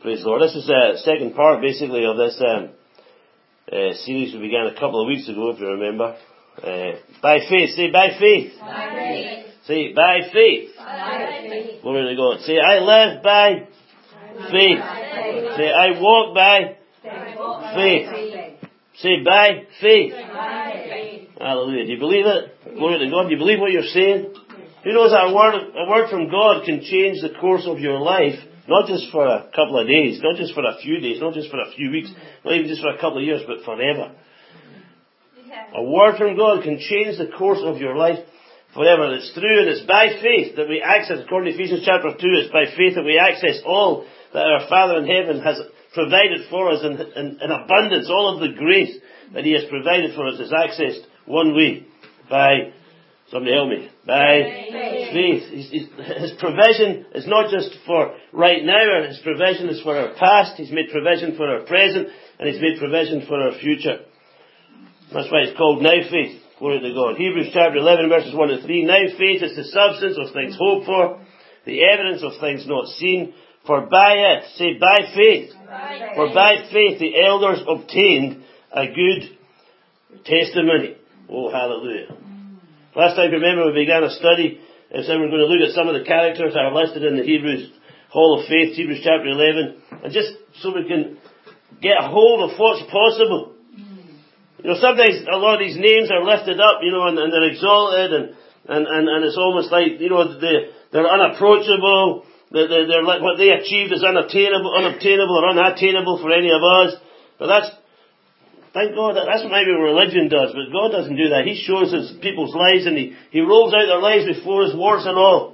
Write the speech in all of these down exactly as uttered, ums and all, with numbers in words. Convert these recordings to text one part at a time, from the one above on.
Praise the Lord. This is the second part, basically, of this um, uh, series we began a couple of weeks ago, if you remember. Uh, by faith. Say, by faith. By faith. Say, by faith. By faith. Glory to God. Say, I live by faith. By Say, I walk by faith. Say, by faith. By faith. Hallelujah. Do you believe it? Glory to God. Do you believe what you're saying? Who knows that a word, a word from God can change the course of your life, not just for a couple of days, not just for a few days, not just for a few weeks, not even just for a couple of years, but forever. A word from God can change the course of your life forever. It's through and it's by faith that we access, according to Ephesians chapter two, it's by faith that we access all that our Father in heaven has provided for us in, in, in abundance. All of the grace that He has provided for us is accessed one way, by, somebody help me, by faith. faith. His, his, his provision is not just for right now, His provision is for our past, He's made provision for our present, and He's made provision for our future. That's why it's called now faith. Glory to God. Hebrews chapter eleven verses one to three. Now faith is the substance of things hoped for, the evidence of things not seen. For by it, say by faith, by for by faith the elders obtained a good testimony. Oh, hallelujah. Last time, remember, we began a study, and so we're going to look at some of the characters that are listed in the Hebrews Hall of Faith, Hebrews chapter eleven, and just so we can get a hold of what's possible. You know, sometimes a lot of these names are lifted up, you know, and, and they're exalted, and, and, and, and it's almost like, you know, they, they're unapproachable, they're, they're, they're like what they achieved is unattainable, unobtainable or unattainable for any of us. But that's, thank God, that, that's what maybe religion does, but God doesn't do that. He shows us people's lives, and He, He rolls out their lives before us, warts and all.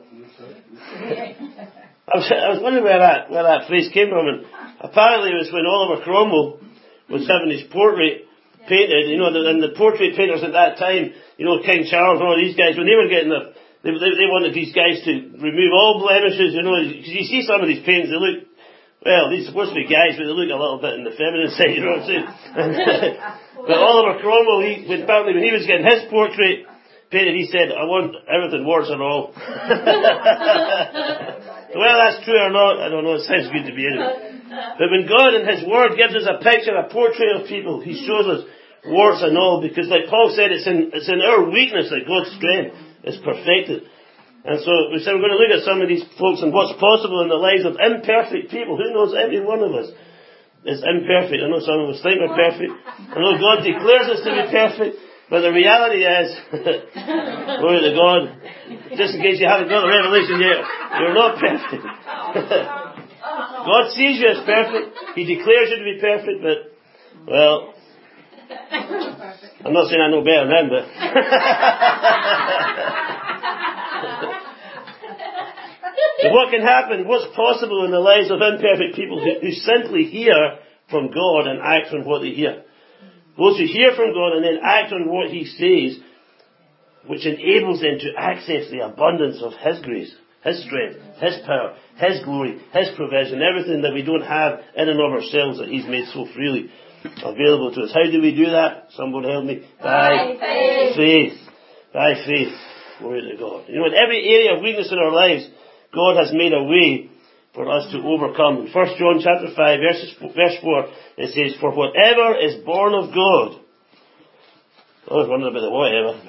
I was, I was wondering where that, where that phrase came from, and apparently it was when Oliver Cromwell was having his portrait painted, you know, the, and the portrait painters at that time, you know, King Charles and all these guys, when they were getting the, they, they, they wanted these guys to remove all blemishes, you know, because you see some of these paintings, they look, well, these are supposed to be guys, but they look a little bit in the feminine side, you know what I'm saying? But Oliver Cromwell, he, when, apparently when he was getting his portrait painted, he said, I want everything warts and all. Well, that's true or not, I don't know, it sounds good to be anyway. But when God in His Word gives us a picture, a portrait of people, He shows us warts and all, because like Paul said, it's in, it's in our weakness that God's strength is perfected. And so we said we're going to look at some of these folks and what's possible in the lives of imperfect people. Who knows? Every one of us is imperfect. I know some of us think we're perfect. I know God declares us to be perfect. But the reality is, glory to God, just in case you haven't got the revelation yet, you're not perfect. God sees you as perfect. He declares you to be perfect, but, well, I'm not saying I know better than Him, but so what can happen, what's possible in the lives of imperfect people who, who simply hear from God and act on what they hear. Those who hear from God and then act on what He says, which enables them to access the abundance of His grace, His strength, His power, His glory, His provision, everything that we don't have in and of ourselves that He's made so freely available to us. How do we do that? Somebody help me. By, By faith. faith. By faith. Glory to God. You know, in every area of weakness in our lives, God has made a way for us to overcome. In First John chapter five, verses, verse four, it says, for whatever is born of God. I was wondering about the whatever.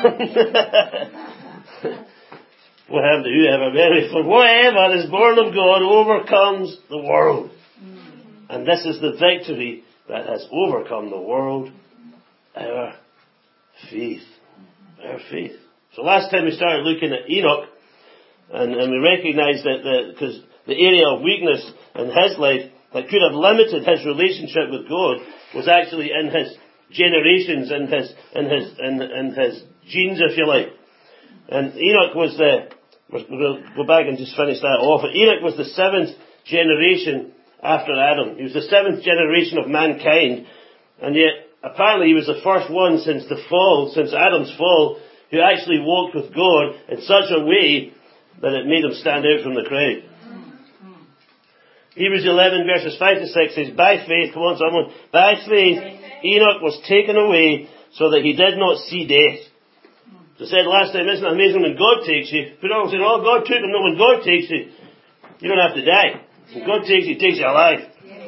What happened to whoever? For whatever is born of God overcomes the world. And this is the victory that has overcome the world, our faith. Our faith. So last time we started looking at Enoch, and, and we recognized that the, because the area of weakness in his life that could have limited his relationship with God was actually in his generations, in his, in his, in, in his genes, if you like. And Enoch was the, we'll go back and just finish that off. Enoch was the seventh generation after Adam. He was the seventh generation of mankind, and yet apparently he was the first one since the fall, since Adam's fall, who actually walked with God in such a way that it made him stand out from the crowd. Hebrews eleven verses five to six says, by faith, come on someone, by faith Enoch was taken away so that he did not see death. As I said last time, isn't it amazing when God takes you? People always say, oh, God took him. No, when God takes you, you don't have to die. When God takes you, He takes you alive.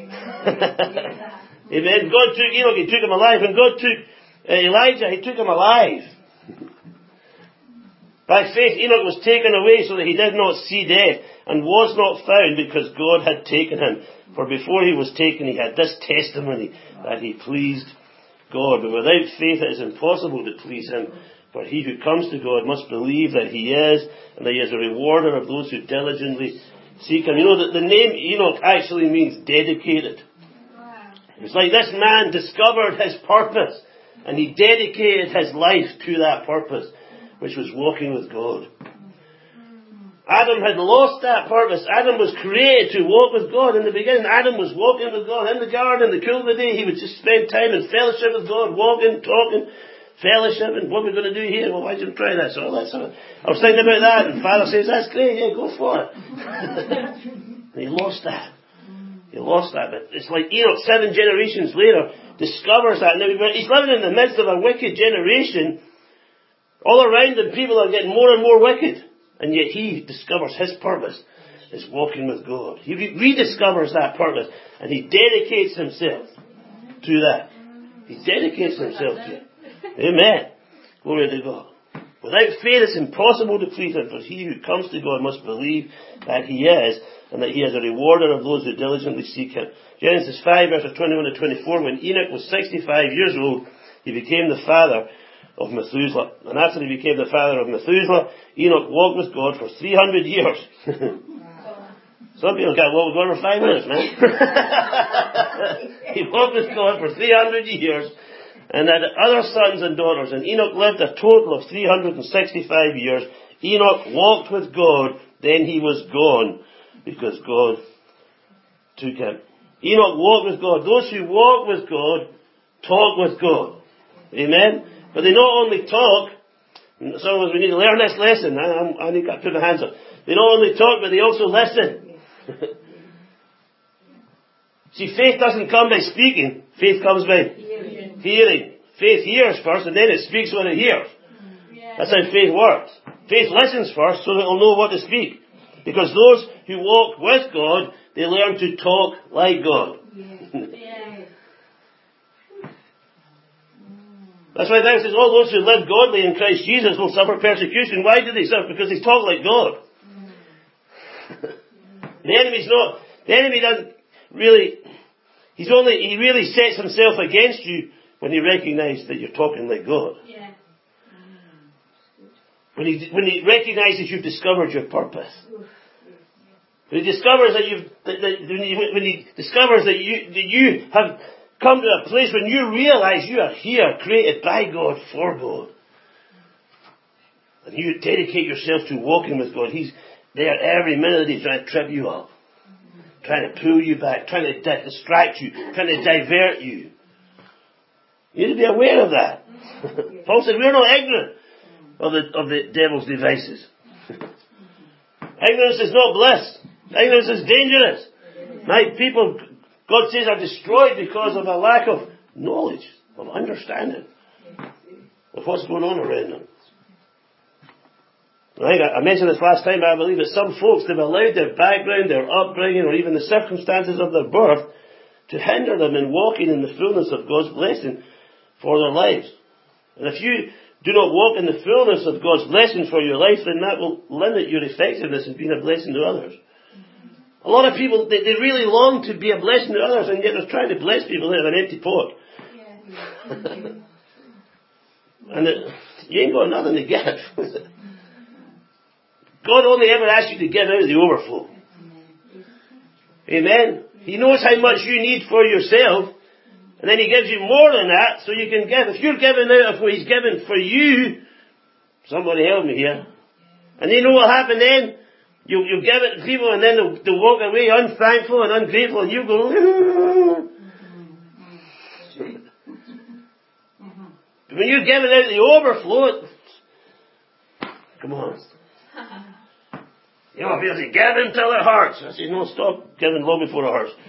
Amen. God took Enoch, He took him alive. When God took uh, Elijah, He took him alive. By faith, Enoch was taken away so that he did not see death, and was not found because God had taken him. For before he was taken, he had this testimony, that he pleased God. But without faith it is impossible to please Him. For he who comes to God must believe that He is, and that He is a rewarder of those who diligently seek Him. You know that the name Enoch actually means dedicated. It's like this man discovered his purpose, and he dedicated his life to that purpose, which was walking with God. Adam had lost that purpose. Adam was created to walk with God. In the beginning, Adam was walking with God in the garden, in the cool of the day. He would just spend time in fellowship with God, walking, talking, fellowship. And what are we going to do here? Well, why don't you try this? Oh, that's all. I was thinking about that, and Father says, that's great, yeah, go for it. And he lost that. He lost that. But it's like Enoch, seven generations later, discovers that. Now, he's living in the midst of a wicked generation. All around him, people are getting more and more wicked. And yet he discovers his purpose is walking with God. He rediscovers that purpose, and he dedicates himself to that. He dedicates himself to it. Amen. Glory to God. Without faith it's impossible to please Him, for he who comes to God must believe that He is, and that He is a rewarder of those who diligently seek Him. Genesis five, verses twenty-one to twenty-four, when Enoch was sixty-five years old, he became the father of Methuselah. And after he became the father of Methuselah, Enoch walked with God for three hundred years. Some people can't walk with God for five minutes, man. He walked with God for three hundred years, and had other sons and daughters. And Enoch lived a total of three hundred sixty-five years. Enoch walked with God, then he was gone, because God took him. Enoch walked with God. Those who walk with God, talk with God. Amen? But they not only talk, some of us, we need to learn this lesson. I, I need to put my hands up. They not only talk, but they also listen. See, faith doesn't come by speaking. Faith comes by hearing. hearing. Faith hears first, and then it speaks when it hears. Yeah. That's how faith works. Faith listens first, so that it'll know what to speak. Because those who walk with God, they learn to talk like God. Yeah. That's why the Bible says all those who live godly in Christ Jesus will suffer persecution. Why do they suffer? Because they talk like God. The enemy's not, the enemy doesn't really, he's only, he really sets himself against you when he recognizes that you're talking like God. Yeah. When he, when he recognizes you've discovered your purpose. When he discovers that you've, that, that, when, he, when he discovers that you, that you have come to a place when you realize you are here, created by God, for God. And you dedicate yourself to walking with God. He's there every minute. He's trying to trip you up. Trying to pull you back. Trying to di- distract you. Trying to divert you. You need to be aware of that. Paul said we're not ignorant of the, of the devil's devices. Ignorance is not bliss. Ignorance is dangerous. My people, God says, are destroyed because of a lack of knowledge, of understanding of what's going on around them. I think I mentioned this last time, but I believe that some folks, they've allowed their background, their upbringing, or even the circumstances of their birth to hinder them in walking in the fullness of God's blessing for their lives. And if you do not walk in the fullness of God's blessing for your life, then that will limit your effectiveness in being a blessing to others. A lot of people, they, they really long to be a blessing to others, and yet they're trying to bless people out of an empty pot. Yeah. And it, you ain't got nothing to give. God only ever asks you to give out of the overflow. Amen? He knows how much you need for yourself, and then He gives you more than that, so you can give. If you're giving out of what He's given for you, somebody help me here. And you know what will happen then? You, you give it to people, and then they'll, they'll walk away unthankful and ungrateful, and you go, when you're giving out the overflow, it, come on. You know, people say, give until it hurts. I say, no, stop giving long before it hurts.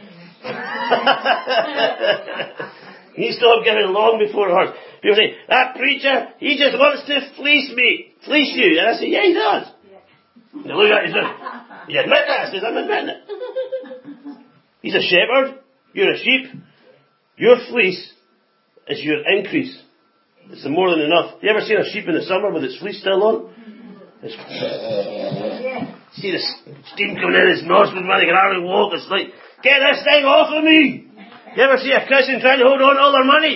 You stop giving long before it hurts. People say, that preacher, he just wants to fleece me, fleece you. And I say, yeah, he does. And they look at you and say, you admit that? I says, I'm admitting it. He's a shepherd. You're a sheep. Your fleece is your increase. It's more than enough. You ever seen a sheep in the summer with its fleece still on? It's see the steam coming in his nostrils when they can hardly walk. It's like, get this thing off of me. You ever see a Christian trying to hold on to all their money?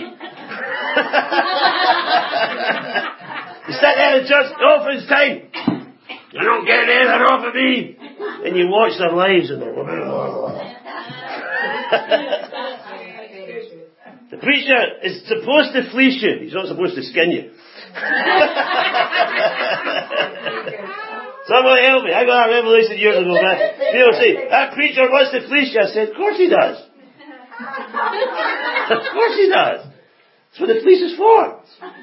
You sit there in church, oh, for his time. You're not getting anything off of me. And you watch their lives and they're the preacher is supposed to fleece you. He's not supposed to skin you. Somebody help me. I got a revelation years ago, man. People say, that preacher wants to fleece you. I said, of course he does. Of course he does. That's what the fleece is for.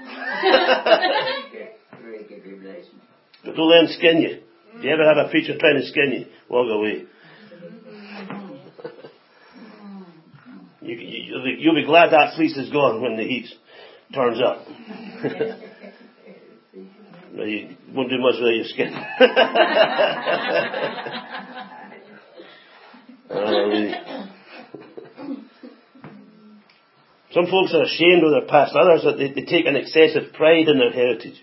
But don't let him skin you. If you ever have a preacher trying to skin you, walk away. You, you, you'll, be, you'll be glad that fleece is gone when the heat turns up. You won't do much with your skin. uh, Some folks are ashamed of their past. Others, that they, they take an excessive pride in their heritage.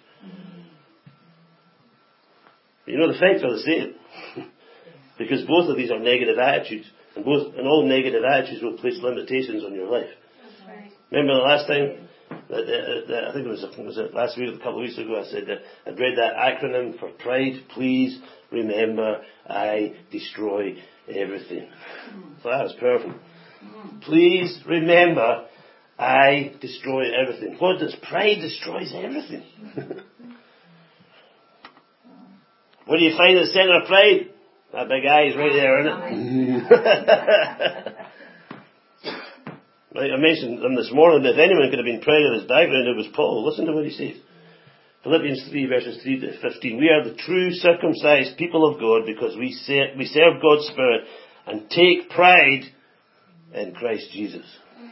You know, the facts are the same. Because both of these are negative attitudes. And both, and all negative attitudes will place limitations on your life. Right. Remember the last time, that, that, that, I think it was, was it last week, a couple of weeks ago, I said that I'd read that acronym for pride. Please remember, I destroy everything. So that was perfect. Please remember, I destroy everything. What does pride destroys everything? What do you find at the centre of pride? That big eye is right there, isn't it? Right, I mentioned them this morning that if anyone could have been proud of his background, it was Paul. Listen to what he says. Philippians three, verses three to fifteen. We are the true circumcised people of God because we serve, we serve God's Spirit and take pride in Christ Jesus.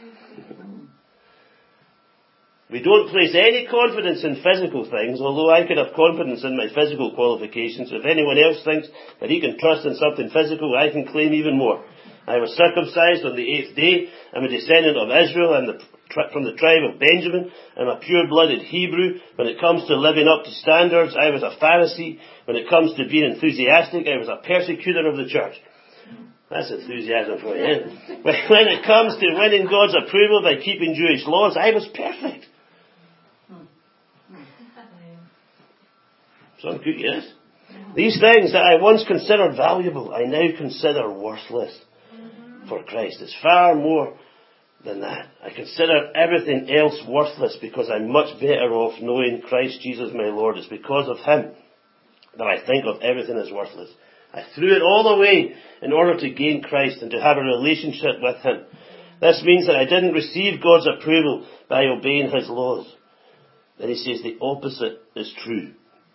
We don't place any confidence in physical things, although I could have confidence in my physical qualifications. If anyone else thinks that he can trust in something physical, I can claim even more. I was circumcised on the eighth day. I'm a descendant of Israel and the, from the tribe of Benjamin. I'm a pure-blooded Hebrew. When it comes to living up to standards, I was a Pharisee. When it comes to being enthusiastic, I was a persecutor of the church. That's enthusiasm for you. When it comes to winning God's approval by keeping Jewish laws, I was perfect. Some good, yes. These things that I once considered valuable, I now consider worthless for Christ. It's far more than that. I consider everything else worthless because I'm much better off knowing Christ Jesus my Lord. It's because of Him that I think of everything as worthless. I threw it all away in order to gain Christ and to have a relationship with Him. This means that I didn't receive God's approval by obeying His laws. Then he says the opposite is true.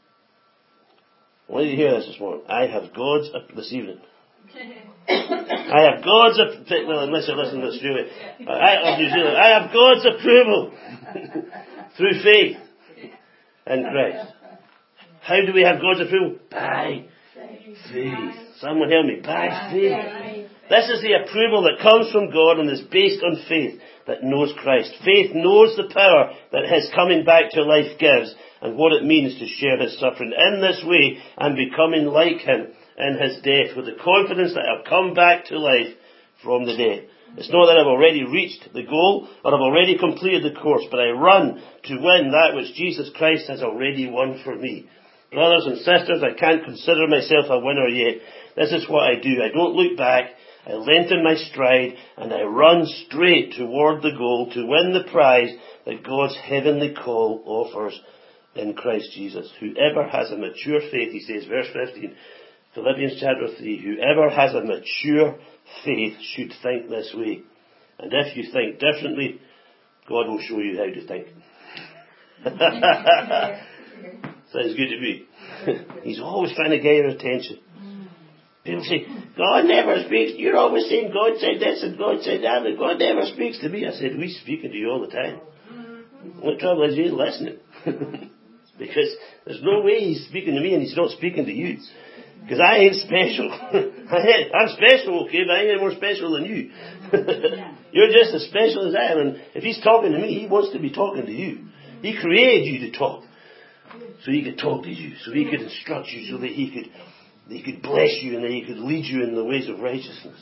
I want you to hear this this morning. I have God's, this evening. I have God's, well, unless you're listening to this through it. I, of New Zealand. I have God's approval through faith in Christ. How do we have God's approval? By faith. Someone help me. By faith. This is the approval that comes from God and is based on faith that knows Christ. Faith knows the power that His coming back to life gives and what it means to share His suffering. In this way, I'm becoming like Him in His death with the confidence that I'll come back to life from the dead. It's not that I've already reached the goal or I've already completed the course, but I run to win that which Jesus Christ has already won for me. Brothers and sisters, I can't consider myself a winner yet. This is what I do. I don't look back. I lengthen my stride and I run straight toward the goal to win the prize that God's heavenly call offers in Christ Jesus. Whoever has a mature faith, he says, verse fifteen, Philippians chapter three, whoever has a mature faith should think this way. And if you think differently, God will show you how to think. Sounds good to me. He's always trying to get your attention. People say, God never speaks. You're always saying God said this and God said that, and God never speaks to me. I said, we're speaking to you all the time. The trouble is, you ain't listening. Because there's no way He's speaking to me and He's not speaking to you. Because I ain't special. I'm special, okay, but I ain't any more special than you. You're just as special as I am. And if He's talking to me, He wants to be talking to you. He created you to talk. So He could talk to you. So He could instruct you. So that He could, He could bless you and that He could lead you in the ways of righteousness.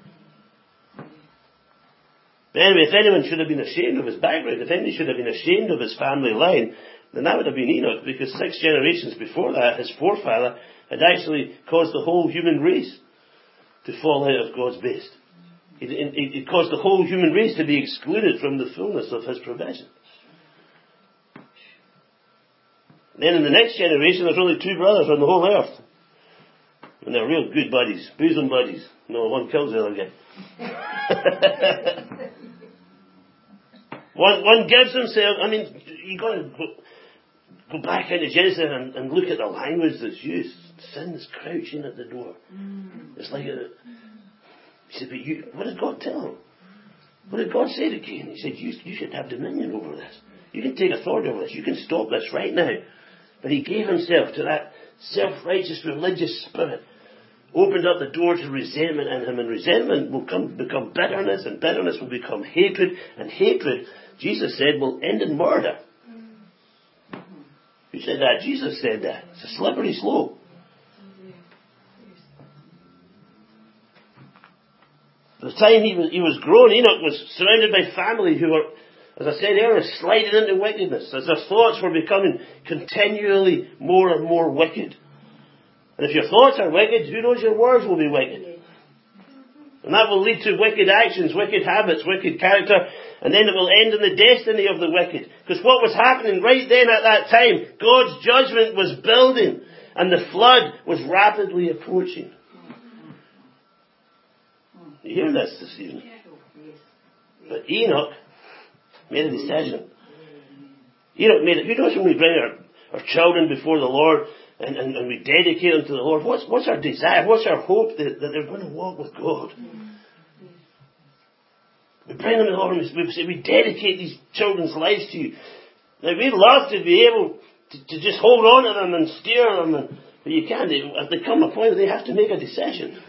But anyway, if anyone should have been ashamed of his background, if anyone should have been ashamed of his family line, then that would have been Enoch, because six generations before that, his forefather had actually caused the whole human race to fall out of God's best. It, it, it caused the whole human race to be excluded from the fullness of His provision. Then in the next generation, there's only two brothers on the whole earth. And they're real good buddies, bosom buddies. No, one kills the other guy. one, one gives himself, I mean, you've got to go, go back into Genesis and, and look at the language that's used. Sin's crouching at the door. Mm. It's like a, he said, but you, what did God tell him? What did God say to Cain? He said, you, you should have dominion over this. You can take authority over this. You can stop this right now. But he gave himself to that self-righteous religious spirit. Opened up the door to resentment in him, and resentment will come, become bitterness, and bitterness will become hatred, and hatred, Jesus said, will end in murder. Who said that? Jesus said that. It's a slippery slope. By the time he was, he was grown, Enoch was surrounded by family who were, as I said earlier, sliding into wickedness, as their thoughts were becoming continually more and more wicked. And if your thoughts are wicked, who knows, your words will be wicked. And that will lead to wicked actions, wicked habits, wicked character, and then it will end in the destiny of the wicked. Because what was happening right then at that time, God's judgment was building, and the flood was rapidly approaching. You hear this this evening? But Enoch made a decision. Enoch made it. Who knows, when we bring our, our children before the Lord, And, and, and we dedicate them to the Lord, what's, what's our desire? What's our hope that, that they're going to walk with God? We bring them to the Lord and we, we say, we dedicate these children's lives to you. Now, we'd love to be able to, to just hold on to them and steer them, and, but you can't. They, they come a point where they have to make a decision.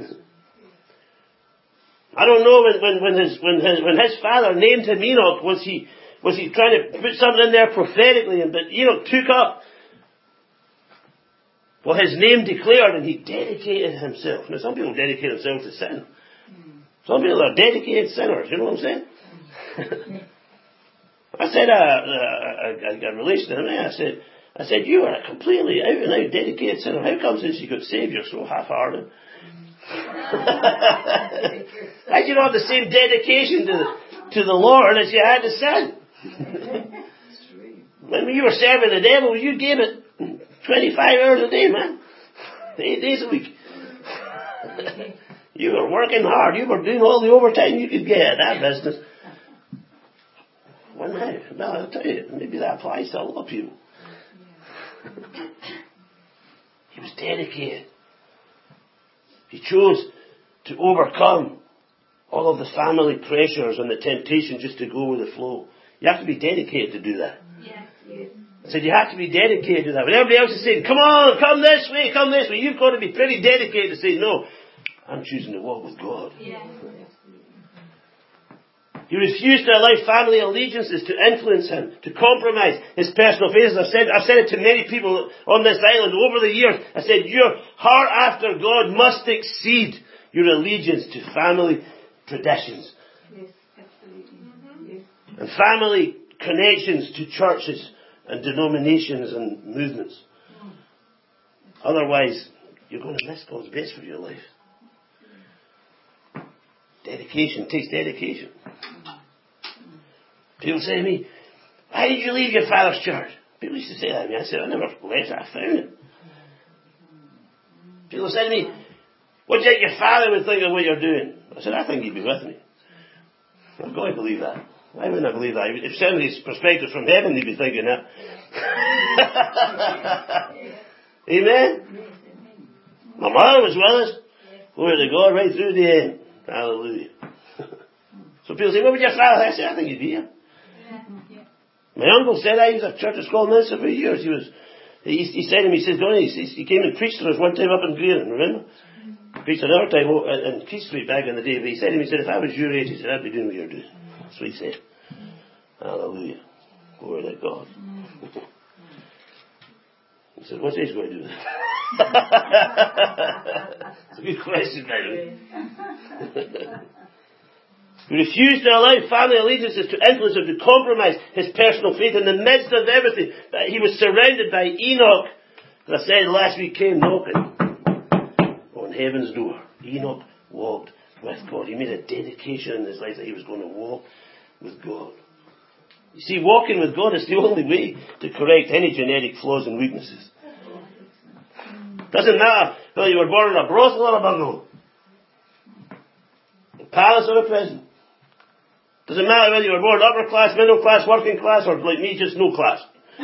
I don't know when, when, when, his, when, his, when his father named him Enoch, was he, was he trying to put something in there prophetically? And, but Enoch took up well, his name declared, and he dedicated himself. Now, some people dedicate themselves to sin. Some people are dedicated sinners. You know what I'm saying? I said, uh, uh, I got relation to him. I said, I said, you are a completely out and out dedicated sinner. How come since you got saved, you're so half-hearted? How do you not have the same dedication to the, to the Lord as you had to sin? When you were serving the devil, you gave it twenty-five hours a day, man. Eight days a week. You were working hard. You were doing all the overtime you could get. That business. Well, now, well, I'll tell you, maybe that applies to a lot of people. He was dedicated. He chose to overcome all of the family pressures and the temptation just to go with the flow. You have to be dedicated to do that. Yes, yes. I said, you have to be dedicated to that. When everybody else is saying, come on, come this way, come this way, you've got to be pretty dedicated to say, no, I'm choosing to walk with God. Yes. He refused to allow family allegiances to influence him, to compromise his personal faith. I've said, I've said it to many people on this island over the years. I said, your heart after God must exceed your allegiance to family traditions. Yes, absolutely. Yes. And family connections to churches and denominations and movements. Otherwise, you're going to miss God's best for your life. Dedication takes dedication. People say to me, why did you leave your father's church? People used to say that to me. I said, I never left, I found it. People say to me, what do you think your father would think of what you're doing? I said, I think he'd be with me. I'm going to believe that. Why wouldn't I believe that? If somebody's perspective from heaven, they'd be thinking that. Amen? My mother was with us. Glory to God, right through the end. Hallelujah. So people say, what would your father? I said, I think he'd be here. My uncle said I was a church of school minister for years. He was He, he said to me, he says, Donnie, he, he came and preached to us one time up in Greenham, remember? He preached another time in Keith Street back in the day, but he said to me, he said, if I was your age, he said, I'd be doing what you're doing. That's what he said. Hallelujah. Glory to God. He said, what's age going to do with that? It's a good question, by the way. He refused to allow family allegiances to influence or to compromise his personal faith in the midst of everything. He was surrounded by Enoch. As I said last week, came knocking on heaven's door. Enoch walked with God. He made a dedication in his life that he was going to walk with God. You see, walking with God is the only way to correct any genetic flaws and weaknesses. Doesn't matter whether you were born in a brothel or a bungalow, a palace or a prison. Doesn't matter whether you were born upper class, middle class, working class, or like me, just no class.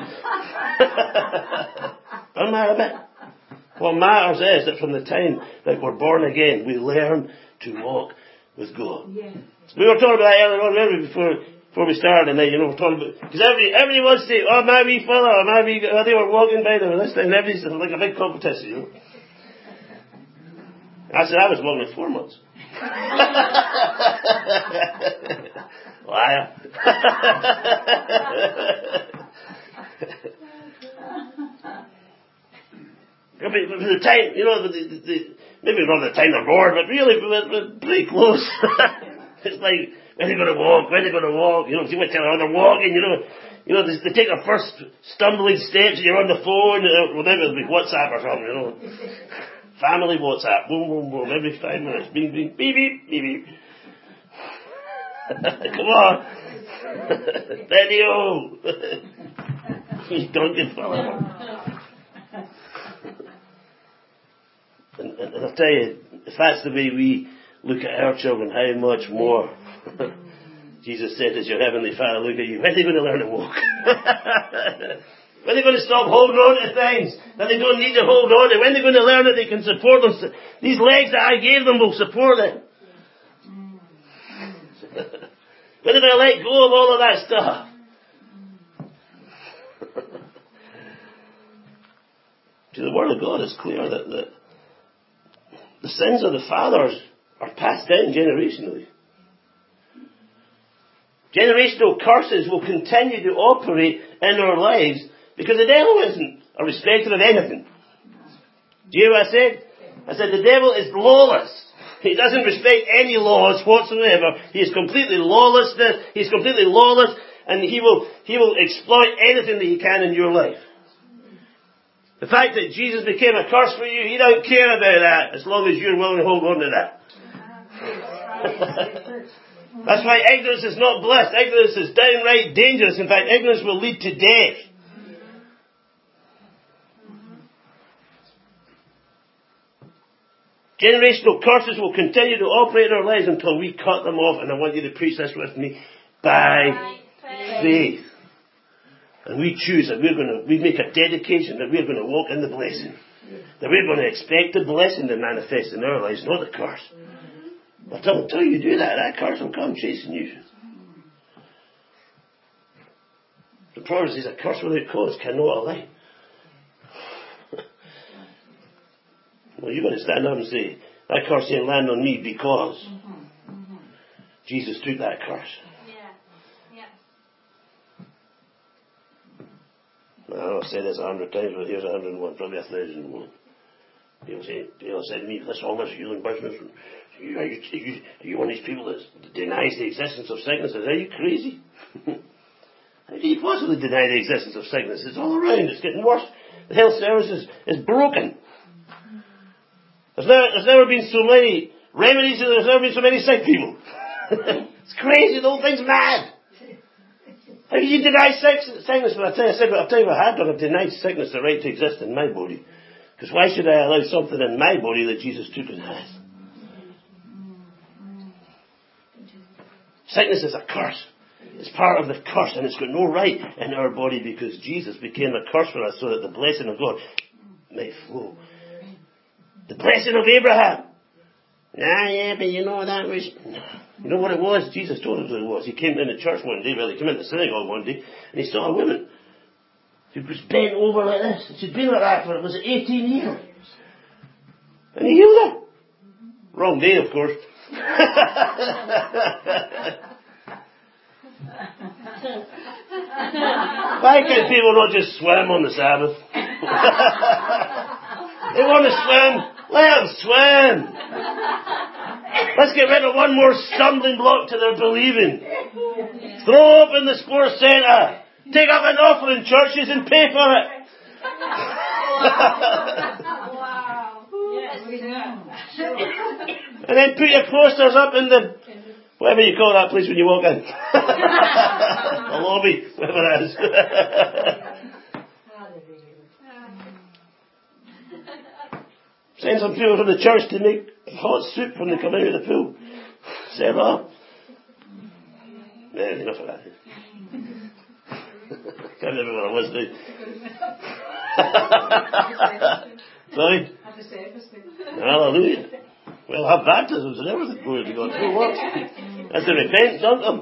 Doesn't matter a bit. What matters is that from the time that we're born again, we learn to walk with God. Yeah. We were talking about that earlier on, remember, before, before we started tonight, you know, we're talking about, because everybody, everybody wants to say, oh, my wee fella, or my wee, oh, they were walking by them, and this thing, and everybody's like a big competition, you know. I said, I was walking at four months. Liar. From the time, you know, the, the, the, maybe not the time they're born, but really, we're, we're pretty close. It's like, when they're going to walk, when they're going to walk, you know, you might tell them, they're walking, you know, you know, they, they take their first stumbling steps, and you're on the phone, uh, well, maybe it'll be WhatsApp or something, you know. Family WhatsApp, boom, boom, boom, every five minutes, bing, bing, beep, beep, beep, beep. Come on. Daddy-o. You drunken fella. And, and, and I'll tell you, if that's the way we look at our children, how much more Jesus said, as your heavenly Father look at you, when are they going to learn to walk? When are they going to stop holding on to things that they don't need to hold on to? When are they going to learn that they can support them? These legs that I gave them will support them. When are they going to let go of all of that stuff? See, the Word of God is clear that the, the sins of the fathers are passed down generationally. Generational curses will continue to operate in our lives because the devil isn't a respecter of anything. Do you hear what I said? I said the devil is lawless. He doesn't respect any laws whatsoever. He is completely lawless. He's completely lawless, and he will he will exploit anything that he can in your life. The fact that Jesus became a curse for you, he don't care about that as long as you're willing to hold on to that. That's why ignorance is not bliss. Ignorance is downright dangerous. In fact, ignorance will lead to death. Generational curses will continue to operate in our lives until we cut them off. And I want you to preach this with me. By faith. And we choose that we're going to, we make a dedication that we're going to walk in the blessing. That we're going to expect the blessing to manifest in our lives, not the curse. But until you do that, that curse will come chasing you. The Proverbs says a curse without cause cannot alight. Well, you've got to stand up and say, that curse didn't land on me because mm-hmm. Mm-hmm. Jesus took that curse. Yeah. Yeah. Now, I've said this a hundred times, but here's a hundred and one, probably a thousand and one. People say, people say to me, this all this healing business, are you, are, you, are, you, are you one of these people that denies the existence of sicknesses? Are you crazy? How can you possibly deny the existence of sickness? It's all around. It's getting worse. The health service is, is broken. There's never, there's never been so many remedies and there's never been so many sick people. It's crazy. The whole thing's mad. How can you deny sickness? But I'll tell you, I'll tell you what I had done. I've denied sickness the right to exist in my body. Because why should I allow something in my body that Jesus took in his? Sickness is a curse. It's part of the curse, and it's got no right in our body because Jesus became a curse for us so that the blessing of God may flow. The blessing of Abraham. Ah, yeah, but you know that was... You know what it was? Jesus told us what it was. He came into church one day, well, he came into the synagogue one day, and he saw a woman She was bent over like this. She'd been like that for, was it eighteen years? And he healed her. Wrong day, of course. Why can people not just swim on the Sabbath? They want to swim. Let them swim. Let's get rid of one more stumbling block to their believing. Throw open the sports centre. Take up an offering, churches, and pay for it. And then put your posters up in the, whatever you call that place when you walk in. The lobby, whatever it is. Send some people from the church to make hot soup when they come out of the pool. Serve it up. No, enough of that. Can't remember what I was doing. Sorry? Hallelujah. We'll have baptisms and everything. Glory to God. So what? That's to repent, don't them?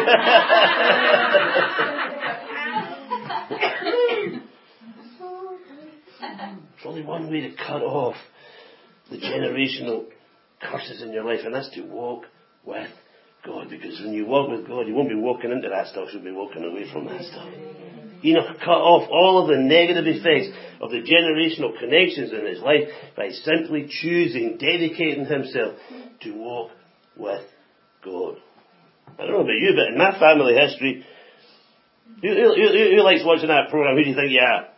There's only one way to cut off the generational curses in your life, and that's to walk with God. Because when you walk with God, you won't be walking into that stuff, you'll be walking away from that stuff. Enoch cut off all of the negative effects of the generational connections in his life by simply choosing, dedicating himself to walk with God. I don't know about you, but in my family history, who, who, who, who likes watching that program? Who do you think you are?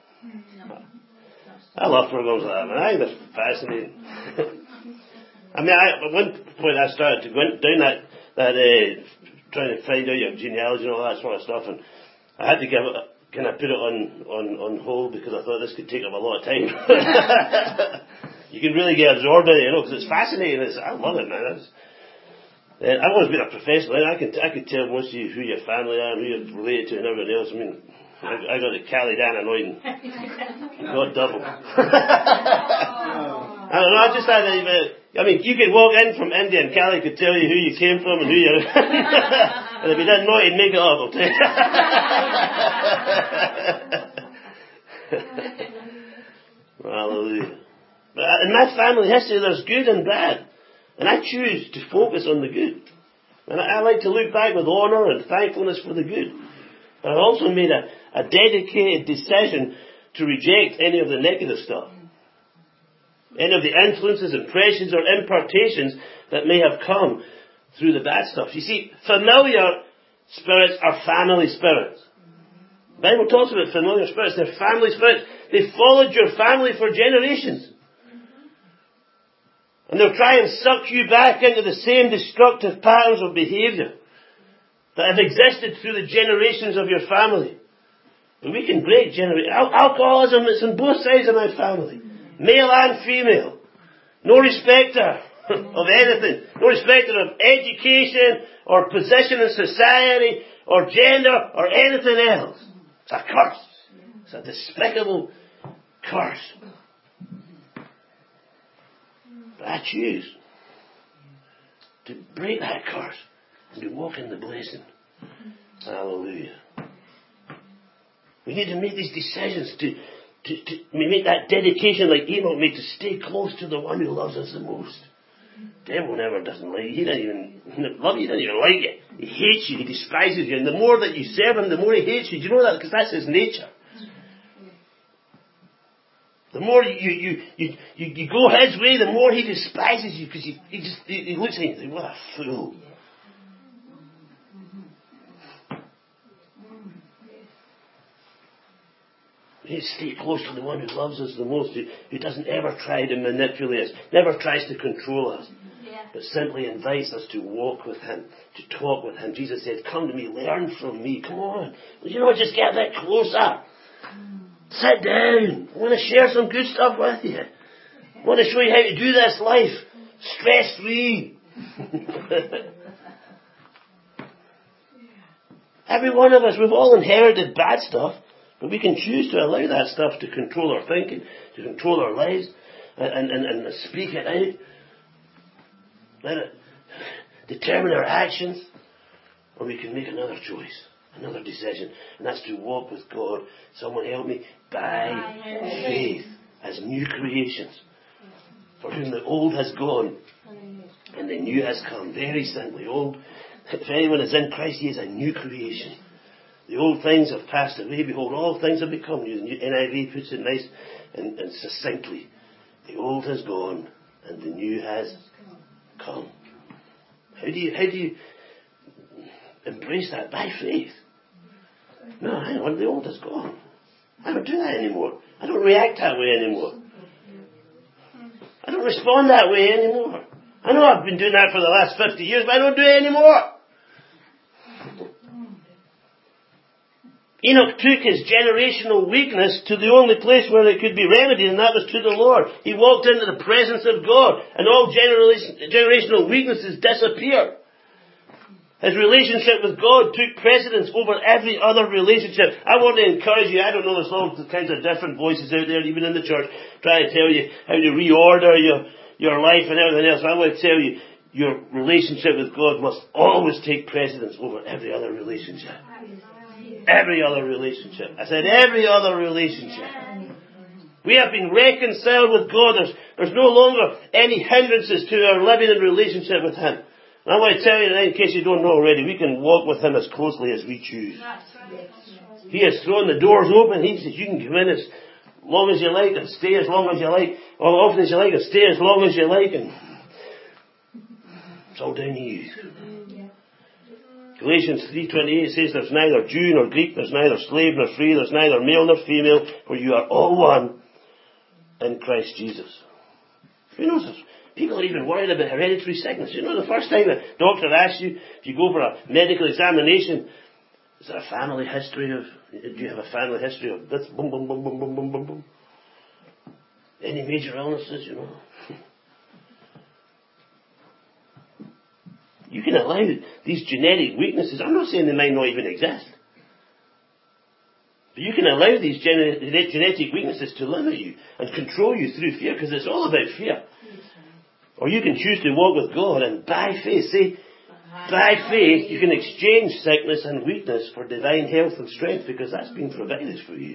I love programs like that, man. I think they're fascinating. I mean, I, at one point I started to go down that, that uh, trying to find out your genealogy and all that sort of stuff, and I had to give it, kind of put it on, on, on hold because I thought this could take up a lot of time. You can really get absorbed in it, you know, because it's fascinating. It's, I love it, man. It's, uh, I've always been a professional. I can I could tell most of you who your family are, who you're related to, and everything else. I mean, I, I got the Cally Dan anointing. Got double. I don't know. I just had. A, I mean, you could walk in from India, and Cally could tell you who you came from and who you're. And if you didn't know it, he'd make it up. I'll tell you. Hallelujah. But in my family history, there's good and bad. And I choose to focus on the good. And I, I like to look back with honour and thankfulness for the good. But I've also made a, a dedicated decision to reject any of the negative stuff. Any of the influences, impressions or impartations that may have come through the bad stuff. You see, familiar spirits are family spirits. The Bible talks about familiar spirits. They're family spirits. They followed your family for generations. And they'll try and suck you back into the same destructive patterns of behaviour that have existed through the generations of your family. But we can break generations. Al- alcoholism, it's on both sides of my family. Male and female. No respecter of anything. No respecter of education or position in society or gender or anything else. It's a curse. It's a despicable curse. But I choose to break that curse and to walk in the blessing. Hallelujah. We need to make these decisions to, to, to make that dedication like Enoch made, to stay close to the one who loves us the most. The devil never doesn't like you. He doesn't even love you. He doesn't even like you. He hates you. He despises you. And the more that you serve him, the more he hates you. Do you know that? Because that's his nature. The more you, you, you, you, you go his way, the more he despises you, because he, he just, he, he looks at you and thinks, what a fool. We need to stay close to the one who loves us the most, who, who doesn't ever try to manipulate us, never tries to control us, yeah. but simply invites us to walk with him, to talk with him. Jesus said, come to me, learn from me. Come on. You know, just get a bit closer. Sit down. I want to share some good stuff with you. I want to show you how to do this life stress-free. Every one of us, we've all inherited bad stuff, but we can choose to allow that stuff to control our thinking, to control our lives, and, and, and speak it out. Let it determine our actions, or we can make another choice. Another decision. And that's to walk with God. Someone help me. By faith. As new creations. For whom the old has gone. And the new has come. Very simply. Old. If anyone is in Christ, he is a new creation. The old things have passed away. Behold, all things have become new. The N I V puts it nice and, and succinctly. The old has gone and the new has come. How do you, how do you embrace that? By faith. No, hang on, the old has gone. I don't do that anymore. I don't react that way anymore. I don't respond that way anymore. I know I've been doing that for the last fifty years, but I don't do it anymore. Enoch took his generational weakness to the only place where it could be remedied, and that was to the Lord. He walked into the presence of God, and all generation, generational weaknesses disappeared. His relationship with God took precedence over every other relationship. I want to encourage you, I don't know, there's all kinds of different voices out there, even in the church, trying to tell you how to reorder your, your life and everything else. I want to tell you, your relationship with God must always take precedence over every other relationship. Every other relationship. I said every other relationship. We have been reconciled with God. There's, there's no longer any hindrances to our living in relationship with Him. And I want to tell you, in case you don't know already, we can walk with Him as closely as we choose. He has thrown the doors open. He says you can come in as long as you like and stay as long as you like, or often as you like and stay as long as you like, and it's all down to you. Galatians three twenty-eight says there's neither Jew nor Greek, there's neither slave nor free, there's neither male nor female, for you are all one in Christ Jesus. You know, people are even worried about hereditary sickness. You know, the first time a doctor asks you, if you go for a medical examination, is there a family history of, do you have a family history of this, boom, boom, boom, boom, boom, boom, boom, boom. Any major illnesses, you know. You can allow these genetic weaknesses. I'm not saying they might not even exist. But you can allow these gen- genetic weaknesses to limit you and control you through fear, because it's all about fear. Or you can choose to walk with God and by faith, say, by faith you can exchange sickness and weakness for divine health and strength, because that's been provided for you.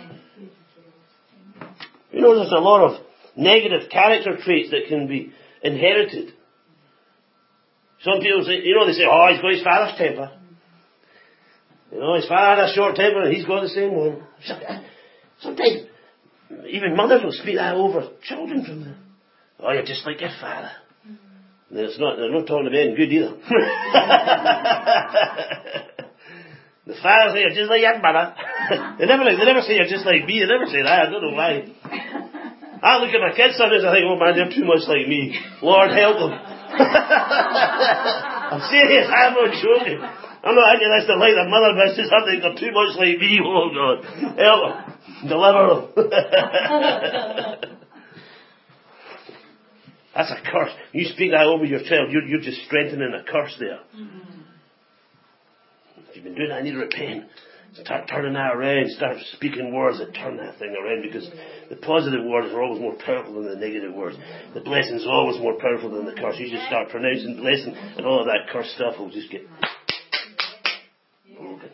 You know, there's a lot of negative character traits that can be inherited. Some people say, you know, they say, oh, he's got his father's temper. You know, his father had a short temper and he's got the same one. Sometimes, even mothers will speak that over children from them. Oh, you're just like your father. And it's not, they're not talking about anything good either. The father say, you're just like your mother. they never they never say, you're just like me. They never say that. I don't know why. I look at my kids sometimes and I think, oh man, they're too much like me. Lord help them. I'm serious, I'm not joking. I'm not into this to like the mother, but it's just something they're too much like me. Oh God, help them, deliver them. That's a curse. You speak that over your child, you're, you're just strengthening a curse there. If you've been doing that, I need to repent. Start turning that around. Start speaking words that turn that thing around, because the positive words are always more powerful than the negative words. The blessings are always more powerful than the curse. You just start pronouncing blessing and all of that curse stuff will just get broken.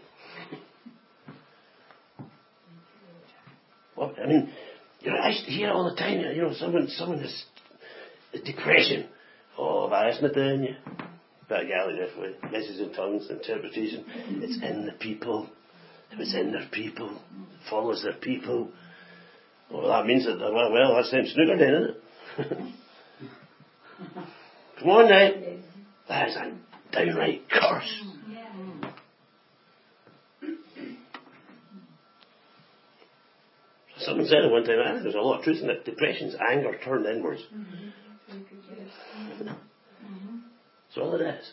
Well, I mean, you know, I used to hear all the time, you know, someone, someone has depression. Oh, that's not doing you. But Galley, this way. Messages in tongues, interpretation. It's in the people. If it's in their people, it follows their people. Well, that means that, well, well that's them snooker then, isn't it? Come on now. That is a downright curse. Someone said at one time, I think there's a lot of truth in it. Depression's anger turned inwards. That's all it is.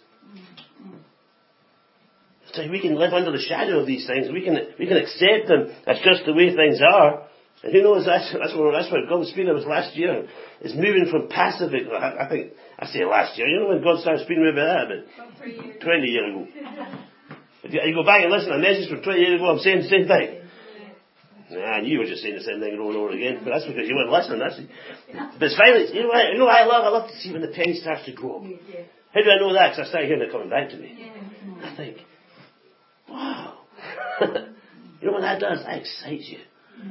So we can live under the shadow of these things. We can we can accept them. That's just the way things are. And who knows, that's that's what that's what God was speaking of last year. Is moving from passive. I, I think I say last year. You know when God started speaking about that about twenty years ago. If you, you go back and listen to a message from twenty years ago, I'm saying the same thing. Nah, you were just saying the same thing over and over again, but that's because you weren't listening. That's it. But it's finally, you know what, you know what I love? I love to see when the penny starts to grow. How do I know that? Because I start hearing it coming back to me. I think, wow, You know what that does? That excites you.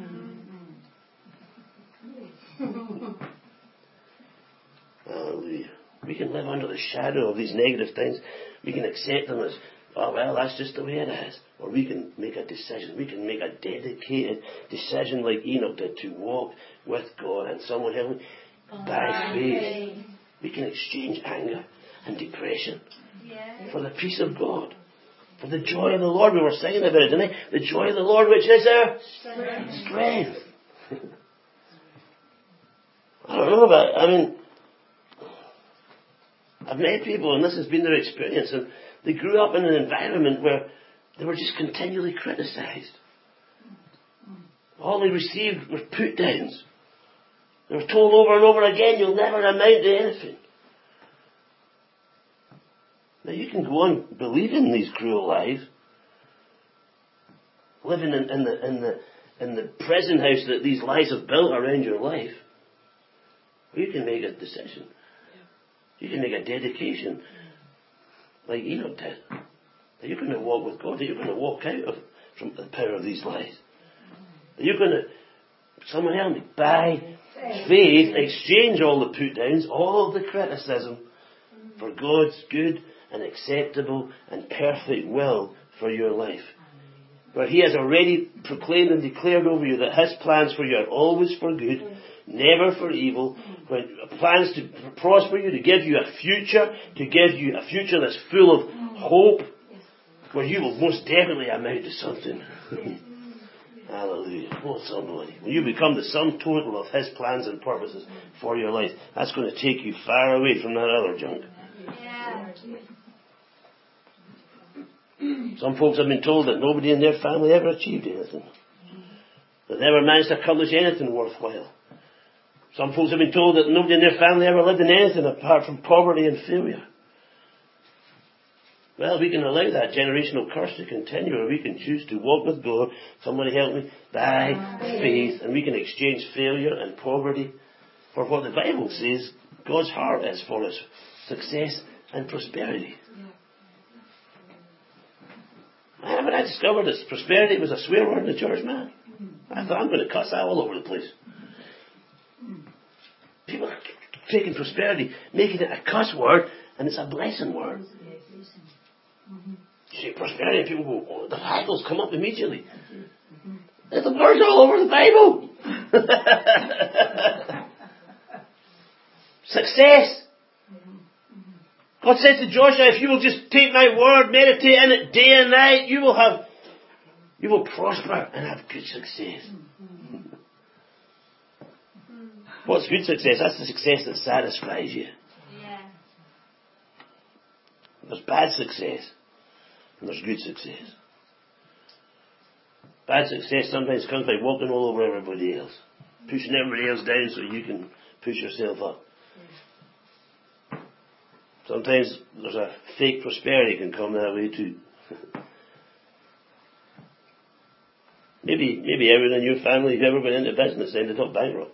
Hallelujah. We can live under the shadow of these negative things. We can accept them as, oh well, that's just the way it is. Or we can make a decision. We can make a dedicated decision like Enoch did to walk with God. And someone help me. By faith. We can exchange anger and depression for the peace of God. For the joy of the Lord. We were singing about it, didn't we? The joy of the Lord, which is our strength. strength. I don't know about, I mean, I've met people, and this has been their experience, and they grew up in an environment where they were just continually criticised. All they received were put downs. They were told over and over again, you'll never amount to anything. Now you can go on believing these cruel lies, living in, in the in the in the prison house that these lies have built around your life. Or you can make a decision. You can make a dedication, like Enoch did, that you're going to walk with God, that you're going to walk out of from the power of these lies. That you're going to, someone help me, by faith, exchange all the put downs, all of the criticism, for God's good and acceptable and perfect will for your life. Where He has already proclaimed and declared over you that His plans for you are always for good, never for evil, when plans to prosper you, to give you a future, to give you a future that's full of hope, where you will most definitely amount to something. Hallelujah. Oh, somebody. When you become the sum total of His plans and purposes for your life, that's going to take you far away from that other junk. Yeah. Some folks have been told that nobody in their family ever achieved anything. That never managed to accomplish anything worthwhile. Some folks have been told that nobody in their family ever lived in anything apart from poverty and failure. Well, we can allow that generational curse to continue, or we can choose to walk with God, somebody help me, by faith, and we can exchange failure and poverty for what the Bible says God's heart is for us, success and prosperity. When I discovered that prosperity was a swear word in the church, man, I thought, I'm going to cuss that all over the place. People are taking prosperity, making it a cuss word, and it's a blessing word. You say prosperity, and people go, oh, the Bible's come up immediately. The word's all over the Bible. Success. God said to Joshua, if you will just take my word, meditate in it day and night, you will have, you will prosper and have good success. What's good success? That's the success that satisfies you. Yeah. There's bad success and there's good success. Bad success sometimes comes by walking all over everybody else, pushing everybody else down so you can push yourself up. Sometimes there's a fake prosperity can come that way too. maybe maybe everyone in your family who's ever been into business ended up bankrupt.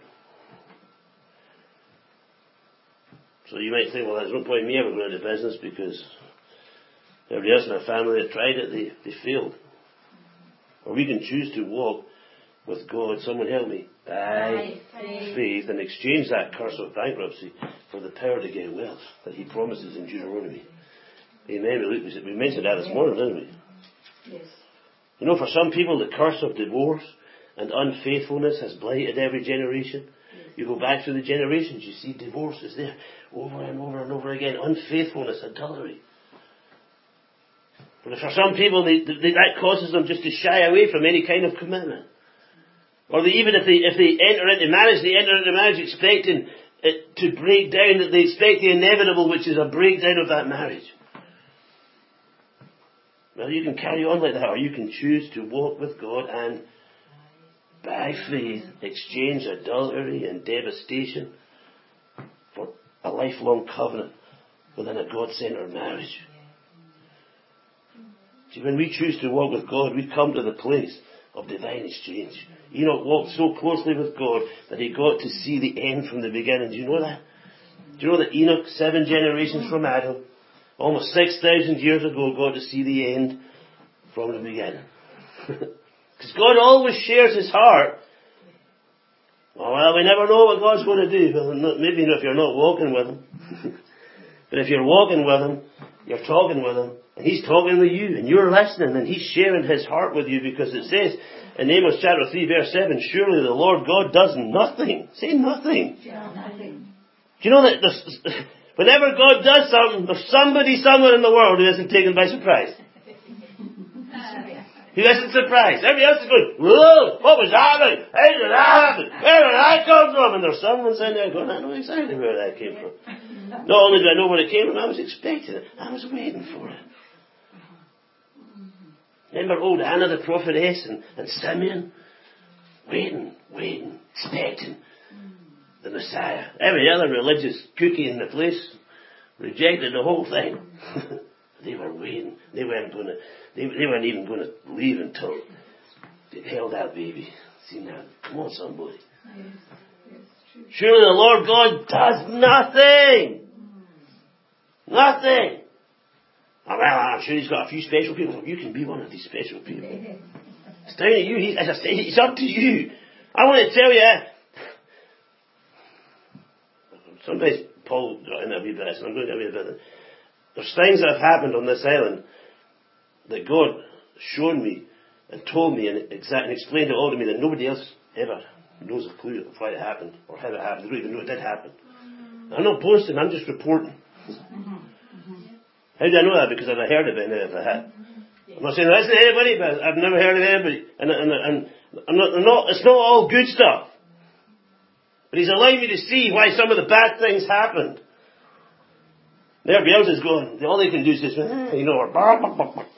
So you might think, well, there's no point in me ever going into business because everybody else in our family that tried it, they, they failed. Or we can choose to walk with God, someone help me, by faith. faith, and exchange that curse of bankruptcy for the power to get wealth that He promises in Deuteronomy. Amen. We mentioned that this morning, didn't we? Yes. You know, for some people, the curse of divorce and unfaithfulness has blighted every generation. You go back through the generations, you see divorce is there over and over and over again. Unfaithfulness, adultery. But for some people, they, they, that causes them just to shy away from any kind of commitment. Or they, even if they if they enter into marriage, they enter into marriage expecting it to break down, that they expect the inevitable, which is a breakdown of that marriage. Well, you can carry on like that, or you can choose to walk with God and, by faith, exchange adultery and devastation for a lifelong covenant within a God-centered marriage. See, when we choose to walk with God, we come to the place of divine exchange. Enoch walked so closely with God that he got to see the end from the beginning. Do you know that? Do you know that Enoch, seven generations from Adam, almost six thousand years ago, got to see the end from the beginning? Because God always shares His heart. Oh, well, we never know what God's going to do. Well, maybe if you're not walking with Him. But if you're walking with Him, you're talking with Him, and He's talking with you, and you're listening, and He's sharing His heart with you, because it says in Amos chapter three verse seven, surely the Lord God does nothing. Say nothing. Nothing. Do you know that there's, whenever God does something, there's somebody somewhere in the world who isn't taken by surprise. Who isn't surprised. Everybody else is going, whoa, what was that like? How did that happen? Where did that come from? And there's someone sitting there going, I know exactly where that came from. Not only did I know where it came from, I was expecting it. I was waiting for it. Remember old Anna the prophetess and, and Simeon? Waiting, waiting, expecting the Messiah. Every other religious cookie in the place rejected the whole thing. They were waiting. They weren't going to, they, they weren't even going to leave until they held that baby. See now, come on somebody. Yes, yes, true. Surely the Lord God does nothing. Nothing. Oh, well, I'm sure He's got a few special people. You can be one of these special people. It's down to you. He, as I say, it's up to you. I want to tell you, sometimes Paul got in a wee bit, and I'm going to get a wee bit. There's things that have happened on this island that God showed me and told me and, exact, and explained it all to me that nobody else ever knows a clue of why it happened or how it happened. They don't even know it did happen. I'm not boasting, I'm just reporting. How do I know that? Because I've heard of it now if I had. I'm not saying there isn't anybody, but I've never heard of anybody. And, and, and I'm not, I'm not, it's not all good stuff. But He's allowing me to see why some of the bad things happened. And everybody else is going, all they can do is just, eh, you know, or bah, bah, bah, bah.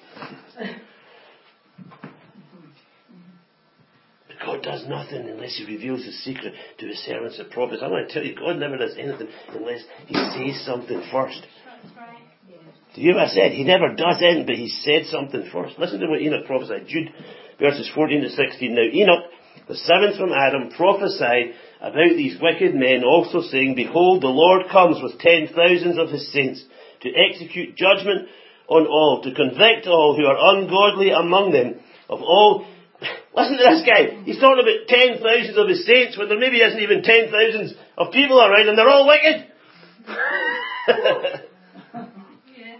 But God does nothing unless He reveals His secret to His servants and prophets. I want to tell you, God never does anything unless He says something first. That's right. Yes. Do you ever said He never does anything, but He said something first? Listen to what Enoch prophesied. Jude verses fourteen to sixteen. Now Enoch, the seventh from Adam, prophesied about these wicked men, also saying, behold, the Lord comes with ten thousands of His saints to execute judgment on all, to convict all who are ungodly among them of all. Listen to this guy. He's talking about ten thousands of His saints, when there maybe isn't even ten thousands of people around, and they're all wicked. Yeah.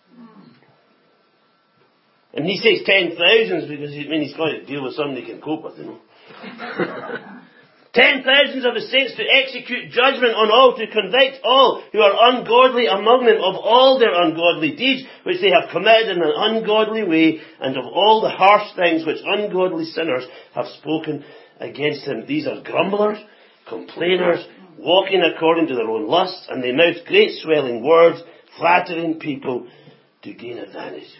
And he says ten thousands because I mean, he's got to deal with somebody he can cope with, you know. Ten thousands of His saints to execute judgment on all, to convict all who are ungodly among them of all their ungodly deeds which they have committed in an ungodly way, and of all the harsh things which ungodly sinners have spoken against Him. These are grumblers, complainers, walking according to their own lusts, and they mouth great swelling words, flattering people to gain advantage.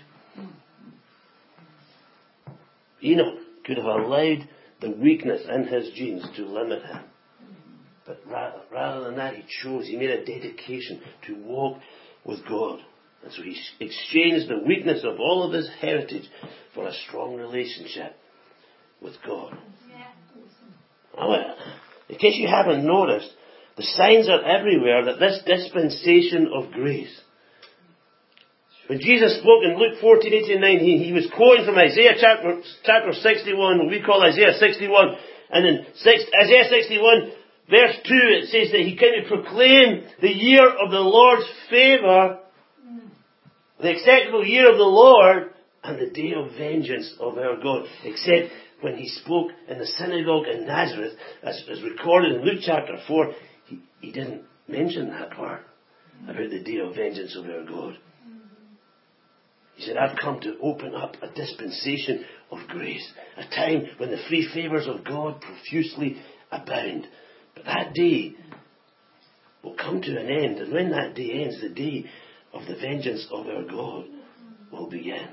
Enoch could have allowed the weakness in his genes to limit him. But rather, rather than that, he chose, he made a dedication to walk with God. And so he exchanged the weakness of all of his heritage for a strong relationship with God. Now, in case you haven't noticed, the signs are everywhere that this dispensation of grace. When Jesus spoke in Luke fourteen, eighteen, nineteen, he was quoting from Isaiah chapter, chapter sixty-one, what we call Isaiah sixty-one. And in six, Isaiah sixty-one, verse two, it says that He came to proclaim the year of the Lord's favour, the acceptable year of the Lord, and the day of vengeance of our God. Except when He spoke in the synagogue in Nazareth, as, as recorded in Luke chapter four, he, he didn't mention that part about the day of vengeance of our God. He said, I've come to open up a dispensation of grace, a time when the free favours of God profusely abound. But that day will come to an end, and when that day ends, the day of the vengeance of our God will begin.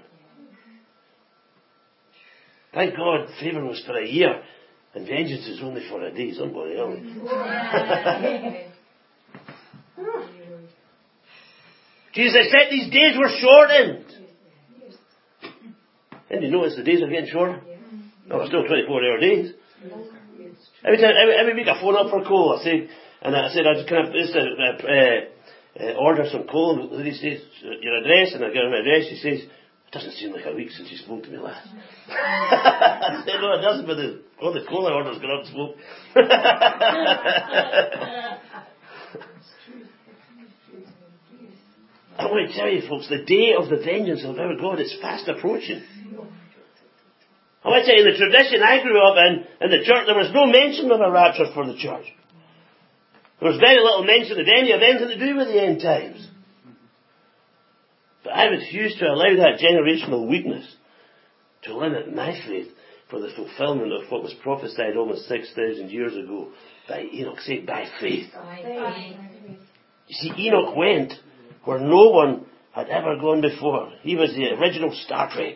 Thank God, favour was for a year, and vengeance is only for a day. Somebody else. Jesus said these days were shortened. And you notice the days are getting shorter? No, they're still twenty-four hour days. Every time, every, every week I phone up for coal. I say, and I said, I just kind of just, uh, uh, uh, order some coal. And he says, your address, and I give him my address. He says, It doesn't seem like a week since you spoke to me last. I said, no, it doesn't, but the, all the cola orders got up smoke. I want to tell you, folks, the day of the vengeance of our God is fast approaching. I want to tell you, in the tradition I grew up in, in the church, there was no mention of a rapture for the church. There was very little mention of any of anything to do with the end times. But I refuse to allow that generational weakness to limit my faith for the fulfillment of what was prophesied almost six thousand years ago by Enoch. Say, by faith. By faith. You see, Enoch went where no one had ever gone before. He was the original Star Trek.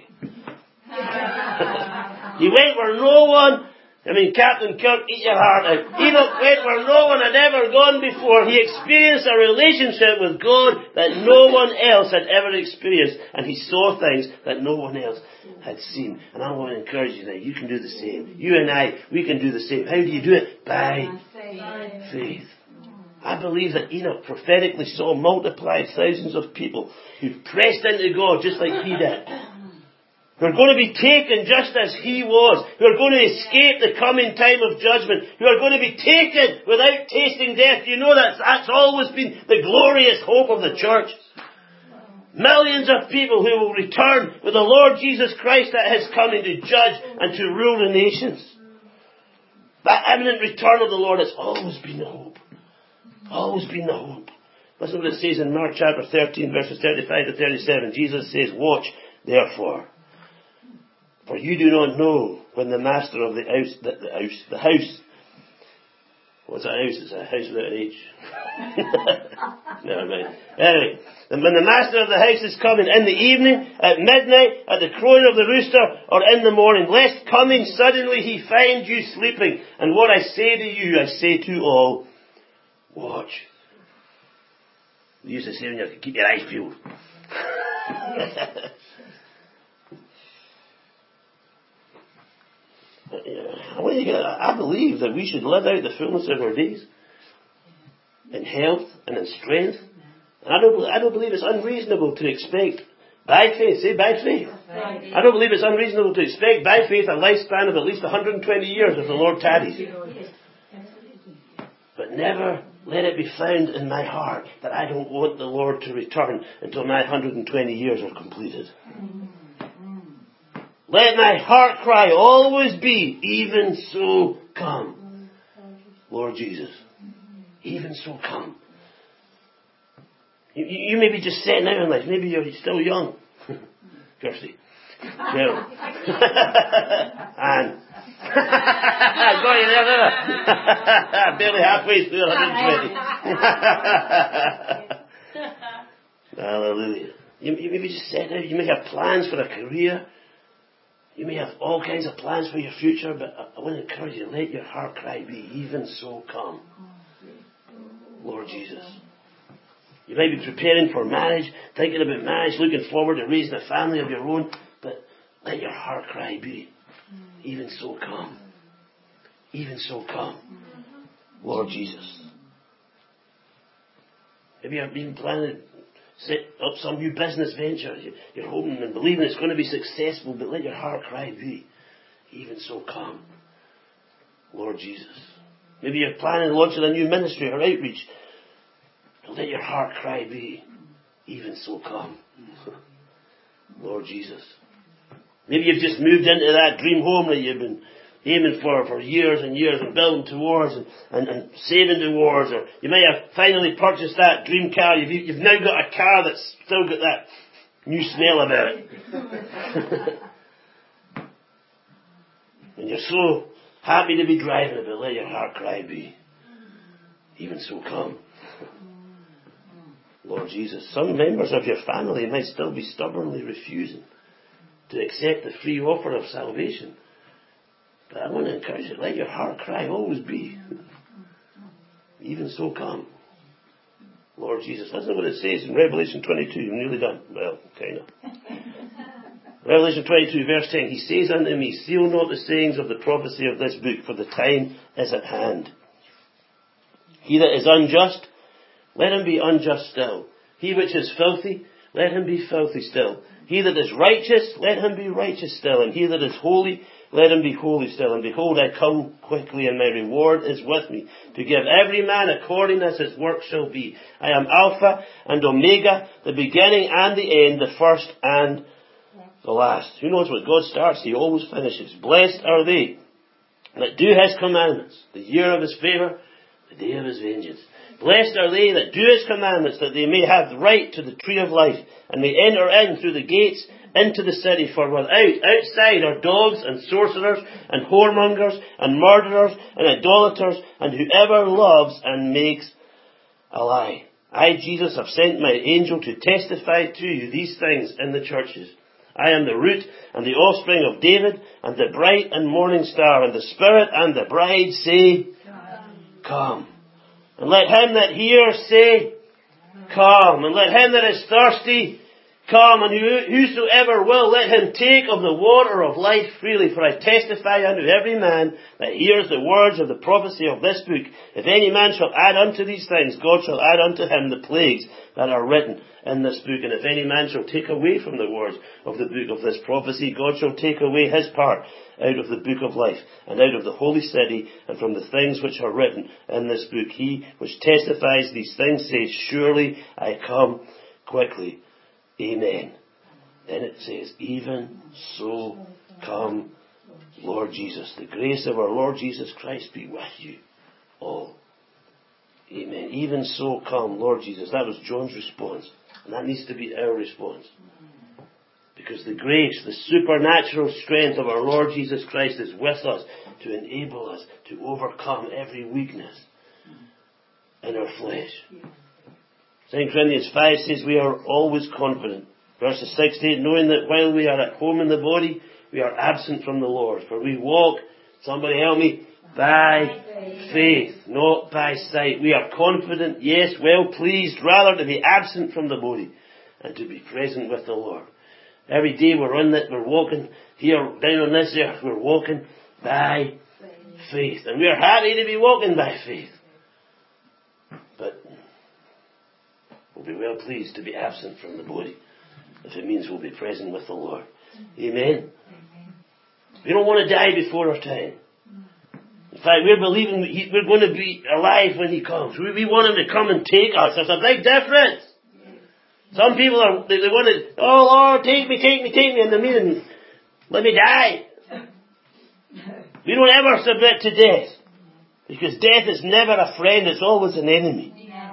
He went where no one, I mean, Captain Kirk, eat your heart out. Enoch went where no one had ever gone before. He experienced a relationship with God that no one else had ever experienced. And he saw things that no one else had seen. And I want to encourage you that you can do the same. You and I, we can do the same. How do you do it? By faith. I believe that Enoch prophetically saw multiplied thousands of people who pressed into God just like he did. Who are going to be taken just as he was. Who are going to escape the coming time of judgment. Who are going to be taken without tasting death. You know that that's always been the glorious hope of the church. Millions of people who will return with the Lord Jesus Christ that has come in to judge and to rule the nations. That imminent return of the Lord has always been the hope. Always been the hope. Listen to what it says in Mark chapter thirteen, verses thirty-five to thirty-seven. Jesus says, watch, therefore. For you do not know when the master of the house, the, the house, the house, what's a house? It's a house without an H. Never mind. Anyway, when the master of the house is coming in the evening, at midnight, at the crowing of the rooster, or in the morning, lest coming suddenly he find you sleeping. And what I say to you, I say to all, watch. We used to say when you have to keep your eyes peeled. I believe that we should live out the fullness of our days in health and in strength. And I don't, I don't believe it's unreasonable to expect by faith, say by faith. I don't believe it's unreasonable to expect by faith a lifespan of at least one hundred twenty years if the Lord tarries. But never let it be found in my heart that I don't want the Lord to return until my one hundred twenty years are completed. Let my heart cry always be, even so come. Lord Jesus, even so come. You, you may be just setting out in life. Maybe you're still young. Kirsty. No. And got you there, didn't I? Barely halfway through one hundred twenty. Hallelujah. You, you may be just setting out. You may have plans for a career. You may have all kinds of plans for your future, but I, I want to encourage you, let your heart cry be, even so come. Lord Jesus. You might be preparing for marriage, thinking about marriage, looking forward to raising a family of your own, but let your heart cry be, even so come. Even so come. Lord Jesus. Maybe you've been planning set up some new business venture. You're hoping and believing it's going to be successful, but let your heart cry be, even so come. Lord Jesus. Maybe you're planning on launching a new ministry or outreach, but let your heart cry be, even so come. Lord Jesus. Maybe you've just moved into that dream home that you've been aiming for for years and years and building towards and, and, and saving towards, or you may have finally purchased that dream car. You've, you've now got a car that's still got that new smell about it. And you're so happy to be driving it, but let your heart cry be, even so come. Lord Jesus, some members of your family might still be stubbornly refusing to accept the free offer of salvation. But I want to encourage you, let your heart cry always be, even so come. Lord Jesus. Listen to what it says in Revelation twenty-two. I'm nearly done. Well, kind of. Revelation twenty-two, verse ten. He says unto me, seal not the sayings of the prophecy of this book, for the time is at hand. He that is unjust, let him be unjust still. He which is filthy, let him be filthy still. He that is righteous, let him be righteous still. And he that is holy, let him be holy still. And behold, I come quickly, and my reward is with me, to give every man according as his work shall be. I am Alpha and Omega, the beginning and the end, the first and the last. Who knows what God starts, He always finishes. Blessed are they that do His commandments, the year of His favour, the day of His vengeance. Blessed are they that do His commandments, that they may have the right to the tree of life, and may enter in through the gates into the city. For without, outside are dogs and sorcerers and whoremongers and murderers and idolaters and whoever loves and makes a lie. I, Jesus, have sent my angel to testify to you these things in the churches. I am the root and the offspring of David and the bright and morning star, and the Spirit and the bride say, Come. Come. And let him that hears say, Come. And let him that is thirsty come. And whosoever will, let him take of the water of life freely. For I testify unto every man that hears the words of the prophecy of this book. If any man shall add unto these things, God shall add unto him the plagues that are written in this book. And if any man shall take away from the words of the book of this prophecy, God shall take away his part out of the book of life, and out of the holy city, and from the things which are written in this book. He which testifies these things says, Surely I come quickly. Amen. Then it says, Even so come, Lord Jesus. The grace of our Lord Jesus Christ be with you all. Amen. Even so come, Lord Jesus. That was John's response. And that needs to be our response. Because the grace, the supernatural strength of our Lord Jesus Christ is with us to enable us to overcome every weakness in our flesh. Second Corinthians five says we are always confident. Verses six to eight, knowing that while we are at home in the body, we are absent from the Lord. For we walk, somebody help me, by faith, not by sight. We are confident, yes, well pleased, rather to be absent from the body and to be present with the Lord. Every day we're on that, we're walking here, down on this earth, we're walking by faith. And we are happy to be walking by faith. But we'll be well pleased to be absent from the body, if it means we'll be present with the Lord. Amen. We don't want to die before our time. In fact, we're believing we're going to be alive when He comes. We want Him to come and take us. There's a big difference. Some people are, they, they want to, oh Lord, take me, take me, take me, and they mean, let me die. We don't ever submit to death. Because death is never a friend, it's always an enemy.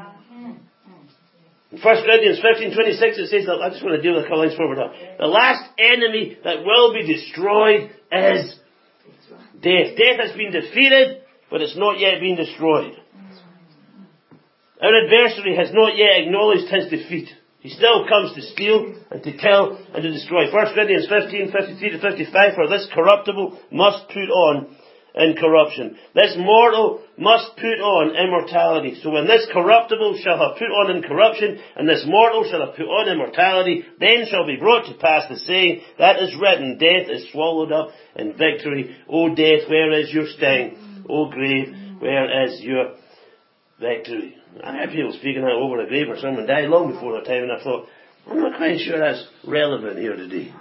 In First Corinthians fifteen twenty-six it says, that, I just want to deal with a couple lines forward now. The last enemy that will be destroyed is death. Death has been defeated, but it's not yet been destroyed. Our adversary has not yet acknowledged his defeat. He still comes to steal and to kill and to destroy. First Corinthians fifteen fifty-three to fifty-five, for this corruptible must put on incorruption. This mortal must put on immortality. So when this corruptible shall have put on incorruption, and this mortal shall have put on immortality, then shall be brought to pass the saying that is written, Death is swallowed up in victory. O death, where is your sting? O grave, where is your victory? I heard people speaking that over a grave or someone died long before their time, and I thought, I'm not quite sure that's relevant here today.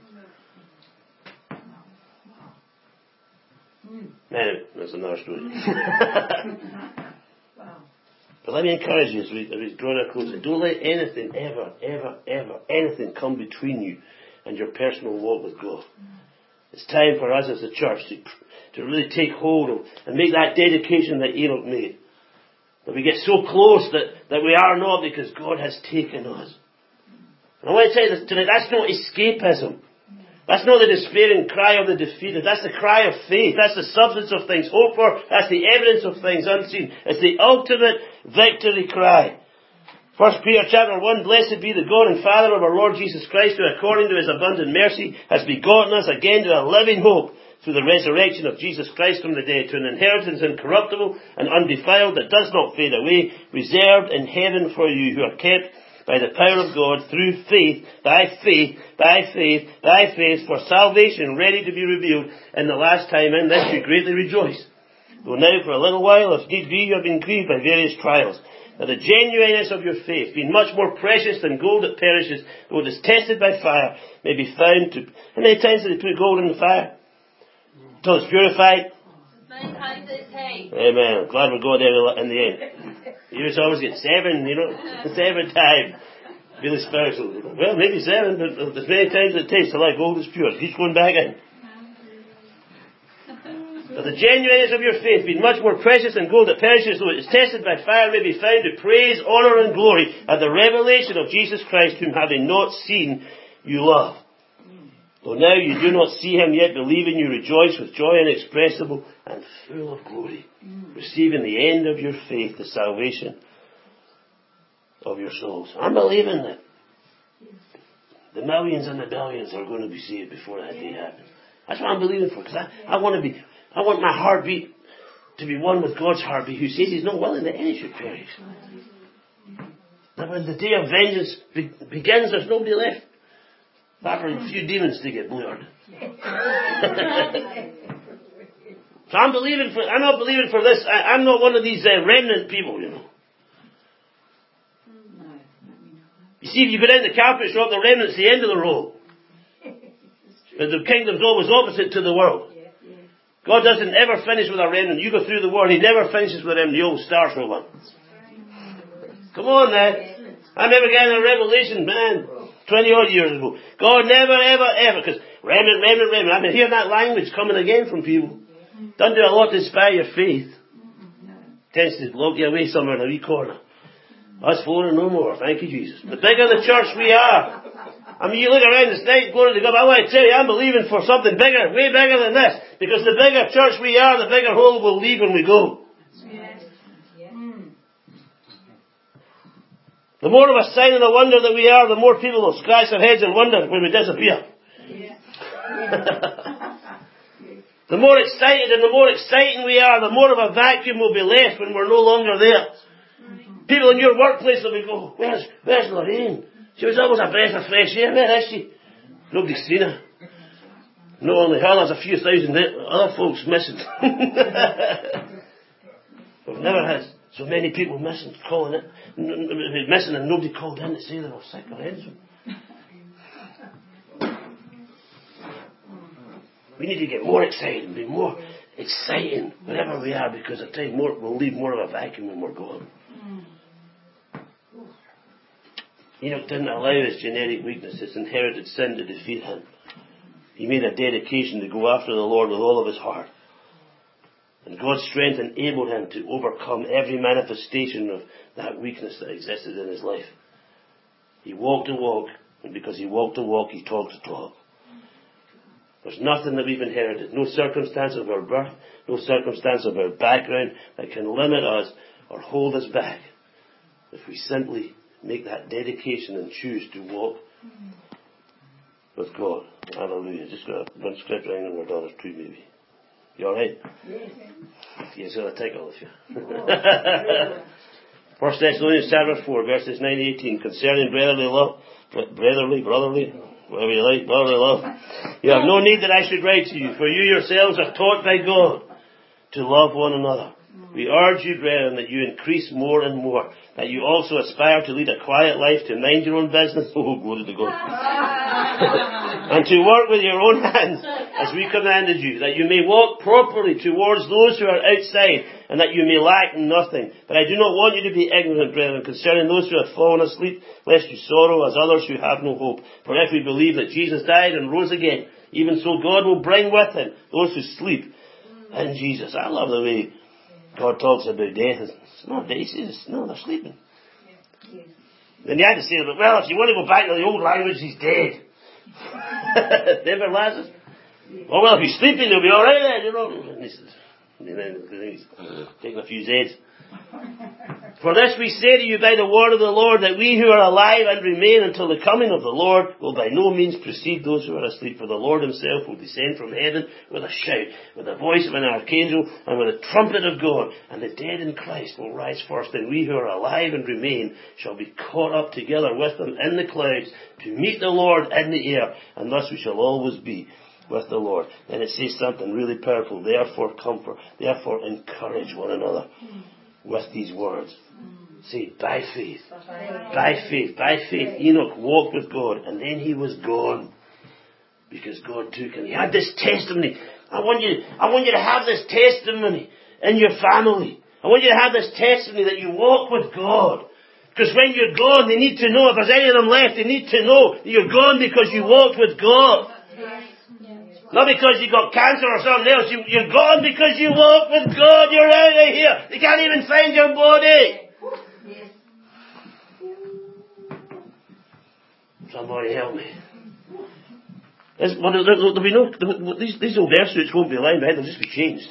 Anyway, that's another story. But let me encourage you as we, as we draw our close. Don't let anything, ever, ever, ever, anything come between you and your personal walk with God. It's time for us as a church to, to really take hold of and make that dedication that Enoch made. That we get so close that, that we are not, because God has taken us. And I want to tell you this tonight, that's not escapism. That's not the despairing cry of the defeated. That's the cry of faith. That's the substance of things hoped for. That's the evidence of things unseen. It's the ultimate victory cry. First Peter chapter one, Blessed be the God and Father of our Lord Jesus Christ, who according to His abundant mercy has begotten us again to a living hope through the resurrection of Jesus Christ from the dead, to an inheritance incorruptible and undefiled that does not fade away, reserved in heaven for you, who are kept by the power of God through faith, by faith, by faith, by faith, for salvation ready to be revealed in the last time. In this you greatly rejoice. Though now for a little while, if need be, you have been grieved by various trials, That the genuineness of your faith, being much more precious than gold that perishes, though it is tested by fire, may be found to... How many times did they put gold in the fire? Until it's purified? Many times it takes. Amen. I'm glad we're going there in the end. You just always get seven, you know, seven times. Really spiritual. Well, maybe seven, but as many times as it takes to let gold is pure. Keeps going back in. But the genuineness of your faith, being much more precious than gold that perishes, though it is tested by fire, may be found to praise, honour and glory at the revelation of Jesus Christ, whom having not seen, you love. Though now you do not see him, yet believing you rejoice with joy inexpressible and full of glory, receiving the end of your faith, the salvation of your souls. I'm believing that the millions and the billions are going to be saved before that day happens. That's what I'm believing for, because I, I want to be, I want my heartbeat to be one with God's heartbeat, who says he's not willing that any should perish. That when the day of vengeance be, begins, there's nobody left. Apart from a few demons to get blurred. So I'm believing for, I'm not believing for this. I, I'm not one of these uh, remnant people, you know. You see, if you go down the carpet shop, the remnant's the end of the road. But the kingdom's always opposite to the world. God doesn't ever finish with a remnant. You go through the world, he never finishes with them, the old stars no one. Come on now. I never got a revelation, man. Twenty odd years ago. God never, ever, ever, because remnant, remnant, remnant. I've been hearing that language coming again from people. Doesn't do a lot to inspire your faith. Tends to lock you away somewhere in a wee corner. Us four and no more. Thank you, Jesus. The bigger the church we are. I mean, you look around this night, glory to God. I want to tell you, I'm believing for something bigger, way bigger than this. Because the bigger church we are, the bigger hole we'll leave when we go. The more of a sign and a wonder that we are, the more people will scratch their heads and wonder when we disappear. Yeah. The more excited and the more exciting we are, the more of a vacuum will be left when we're no longer there. People in your workplace will be going, where's, where's Lorraine? She was always a breath of fresh air. Where is she? Nobody's seen her. Not only her, there's a few thousand other folks missing. We've never had so many people missing, calling it, missing and nobody called in to say they were sick or anything. We need to get more excited and be more exciting wherever we are, because at times more, we'll leave more of a vacuum when we're gone. Enoch didn't allow his genetic weakness, his inherited sin, to defeat him. He made a dedication to go after the Lord with all of his heart. And God's strength enabled him to overcome every manifestation of that weakness that existed in his life. He walked the walk, and because he walked the walk, he talked the talk. There's nothing that we've inherited, no circumstance of our birth, no circumstance of our background that can limit us or hold us back if we simply make that dedication and choose to walk with God. Hallelujah. Just got one script writing on our daughter's tree, maybe. You alright? Yes. Yes, got a tickle if you. First Thessalonians chapter four, verses nine to eighteen, concerning brotherly love, brotherly, brotherly, whatever you like, brotherly love. You have no need that I should write to you, for you yourselves are taught by God to love one another. We urge you, brethren, that you increase more and more, that you also aspire to lead a quiet life, to mind your own business, oh, glory to God, and to work with your own hands, as we commanded you, that you may walk properly towards those who are outside, and that you may lack nothing. But I do not want you to be ignorant, brethren, concerning those who have fallen asleep, lest you sorrow as others who have no hope. For if we believe that Jesus died and rose again, even so God will bring with him those who sleep in Jesus. I love the way God talks about death. It's not death. He says, no, they're sleeping. Yes. Then you had to say, well, if you want to go back to the old language, he's dead. Never lasts. Oh, well, if he's sleeping, he'll be alright then, you know. And he says, and then he's taking a few Z's. For this we say to you by the word of the Lord, that we who are alive and remain until the coming of the Lord will by no means precede those who are asleep. For the Lord himself will descend from heaven with a shout, with the voice of an archangel, and with a trumpet of God. And the dead in Christ will rise first, and we who are alive and remain shall be caught up together with them in the clouds to meet the Lord in the air. And thus we shall always be with the Lord. Then it says something really powerful. Therefore comfort, therefore encourage one another with these words. Say, by faith. By faith. By faith. Enoch walked with God, and then he was gone. Because God took him. He had this testimony. I want you, I want you to have this testimony in your family. I want you to have this testimony that you walk with God. Because when you're gone, they need to know, if there's any of them left, they need to know that you're gone because you walked with God. Not because you got cancer or something else. You, you're gone because you walked with God. You're out of here. They can't even find your body. Somebody help me. There's, well, there, there'll be no, there, these, these old air suits won't be lying behind, they'll just be changed.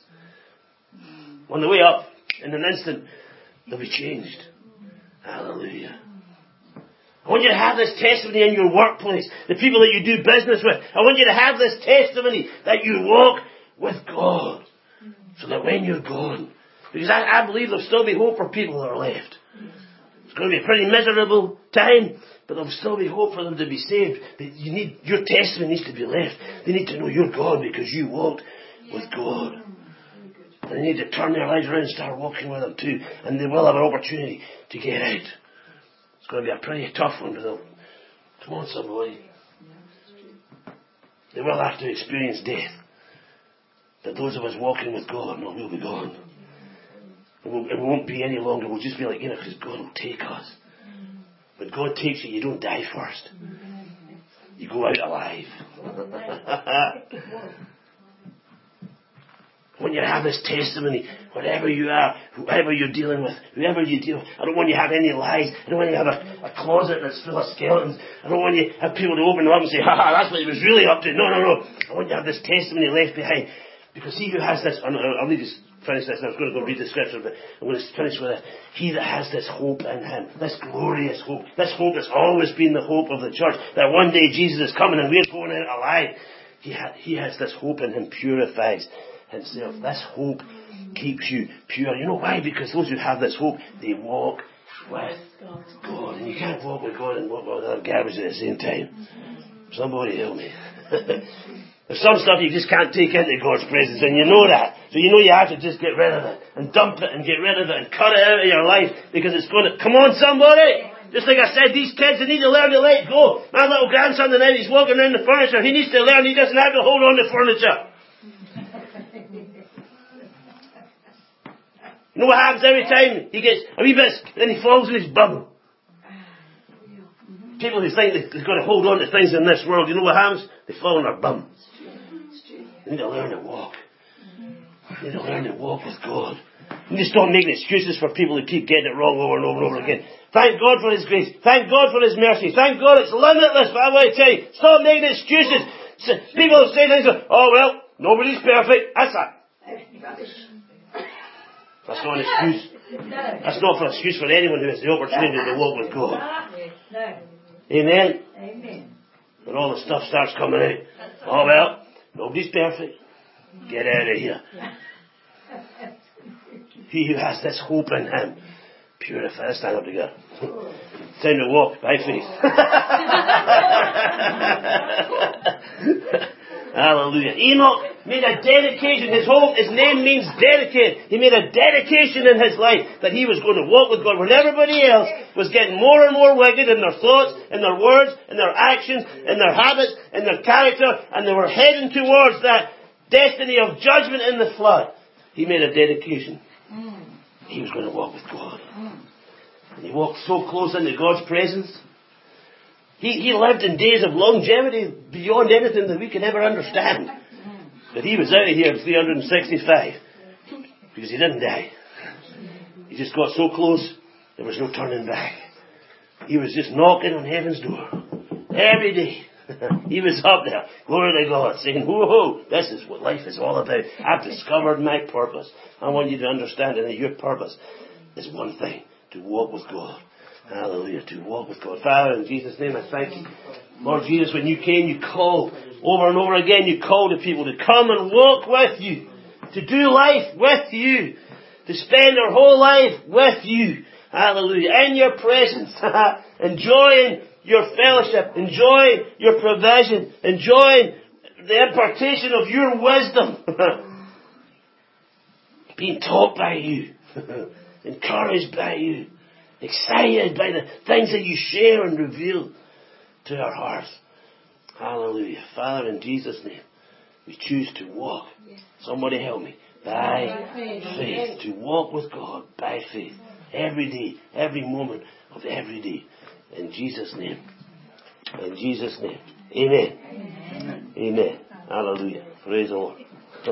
On the way up, in an instant, they'll be changed. Hallelujah. I want you to have this testimony in your workplace, the people that you do business with. I want you to have this testimony that you walk with God. So that when you're gone, because I, I believe there'll still be hope for people that are left. It's going to be a pretty miserable time, but there'll still be hope for them to be saved. You need, your testimony needs to be left. They need to know you're God because you walked with God. And they need to turn their lives around and start walking with Him too. And they will have an opportunity to get out. It's going to be a pretty tough one for them. Come on, somebody. They will have to experience death. But those of us walking with God, no, we'll be gone. It won't, it won't be any longer. We'll just be like, you know, because God will take us. When God takes you, you don't die first. You go out alive. When you have this testimony, whatever you are, whoever you're dealing with, whoever you deal with, I don't want you to have any lies. I don't want you to have a, a closet that's full of skeletons. I don't want you to have people to open them up and say, ha ha, that's what he was really up to. No, no, no. I want you to have this testimony left behind. Because he who has this, I'll, I'll need to finish this, and I was going to go read the scripture, but I'm going to finish with it. He that has this hope in him, this glorious hope, this hope that's always been the hope of the church, that one day Jesus is coming and we're going out alive. He, ha- he has this hope in him, purifies himself. This hope keeps you pure. You know why? Because those who have this hope, they walk with God. And you can't walk with God and walk with other garbage at the same time. Somebody help me. There's some stuff you just can't take into God's presence, and you know that. So you know you have to just get rid of it, and dump it, and get rid of it, and cut it out of your life, because it's going to, come on somebody! Just like I said, these kids, they need to learn to let go. My little grandson tonight, he's walking around the furniture, he needs to learn, he doesn't have to hold on to furniture. You know what happens every time he gets a wee bit, then he falls in his bum. People who think they've got to hold on to things in this world, you know what happens? They fall on their bum. You need to learn to walk. You need to learn to walk with God. You need to stop making excuses for people who keep getting it wrong over and over and over again. Thank God for His grace. Thank God for His mercy. Thank God it's limitless. But I want to tell you, stop making excuses. People say things like, oh well, nobody's perfect. That's that. That's not an excuse. That's not an excuse for anyone who has the opportunity to walk with God. Amen? Amen. When all the stuff starts coming out. Oh well, nobody's perfect. Get out of here. He who has this hope in him, purify. Let's stand up together. Time to walk by faith. Hallelujah. Enoch made a dedication. His whole, his name means dedicate. He made a dedication in his life that he was going to walk with God when everybody else was getting more and more wicked in their thoughts, in their words, in their actions, in their habits, in their character, and they were heading towards that destiny of judgment in the flood. He made a dedication. He was going to walk with God. And he walked so close into God's presence. He, he lived in days of longevity beyond anything that we can ever understand. But he was out of here at three hundred sixty-five. Because he didn't die. He just got so close, there was no turning back. He was just knocking on heaven's door. Every day. He was up there. Glory to God. Saying, whoa, this is what life is all about. I've discovered my purpose. I want you to understand that your purpose is one thing. To walk with God. Hallelujah. To walk with God. Father, in Jesus' name, I thank you. Lord Jesus, when you came, you called over and over again. You called the people to come and walk with you. To do life with you. To spend their whole life with you. Hallelujah. In your presence. Enjoying your fellowship. Enjoying your provision. Enjoying the impartation of your wisdom. Being taught by you. encouraged by you, excited by the things that you share and reveal to our hearts. Hallelujah. Father, in Jesus' name, we choose to walk. Somebody help me. By faith. To walk with God by faith. Every day, every moment of every day. In Jesus' name. In Jesus' name. Amen. Amen. Amen. Hallelujah. Praise the Lord.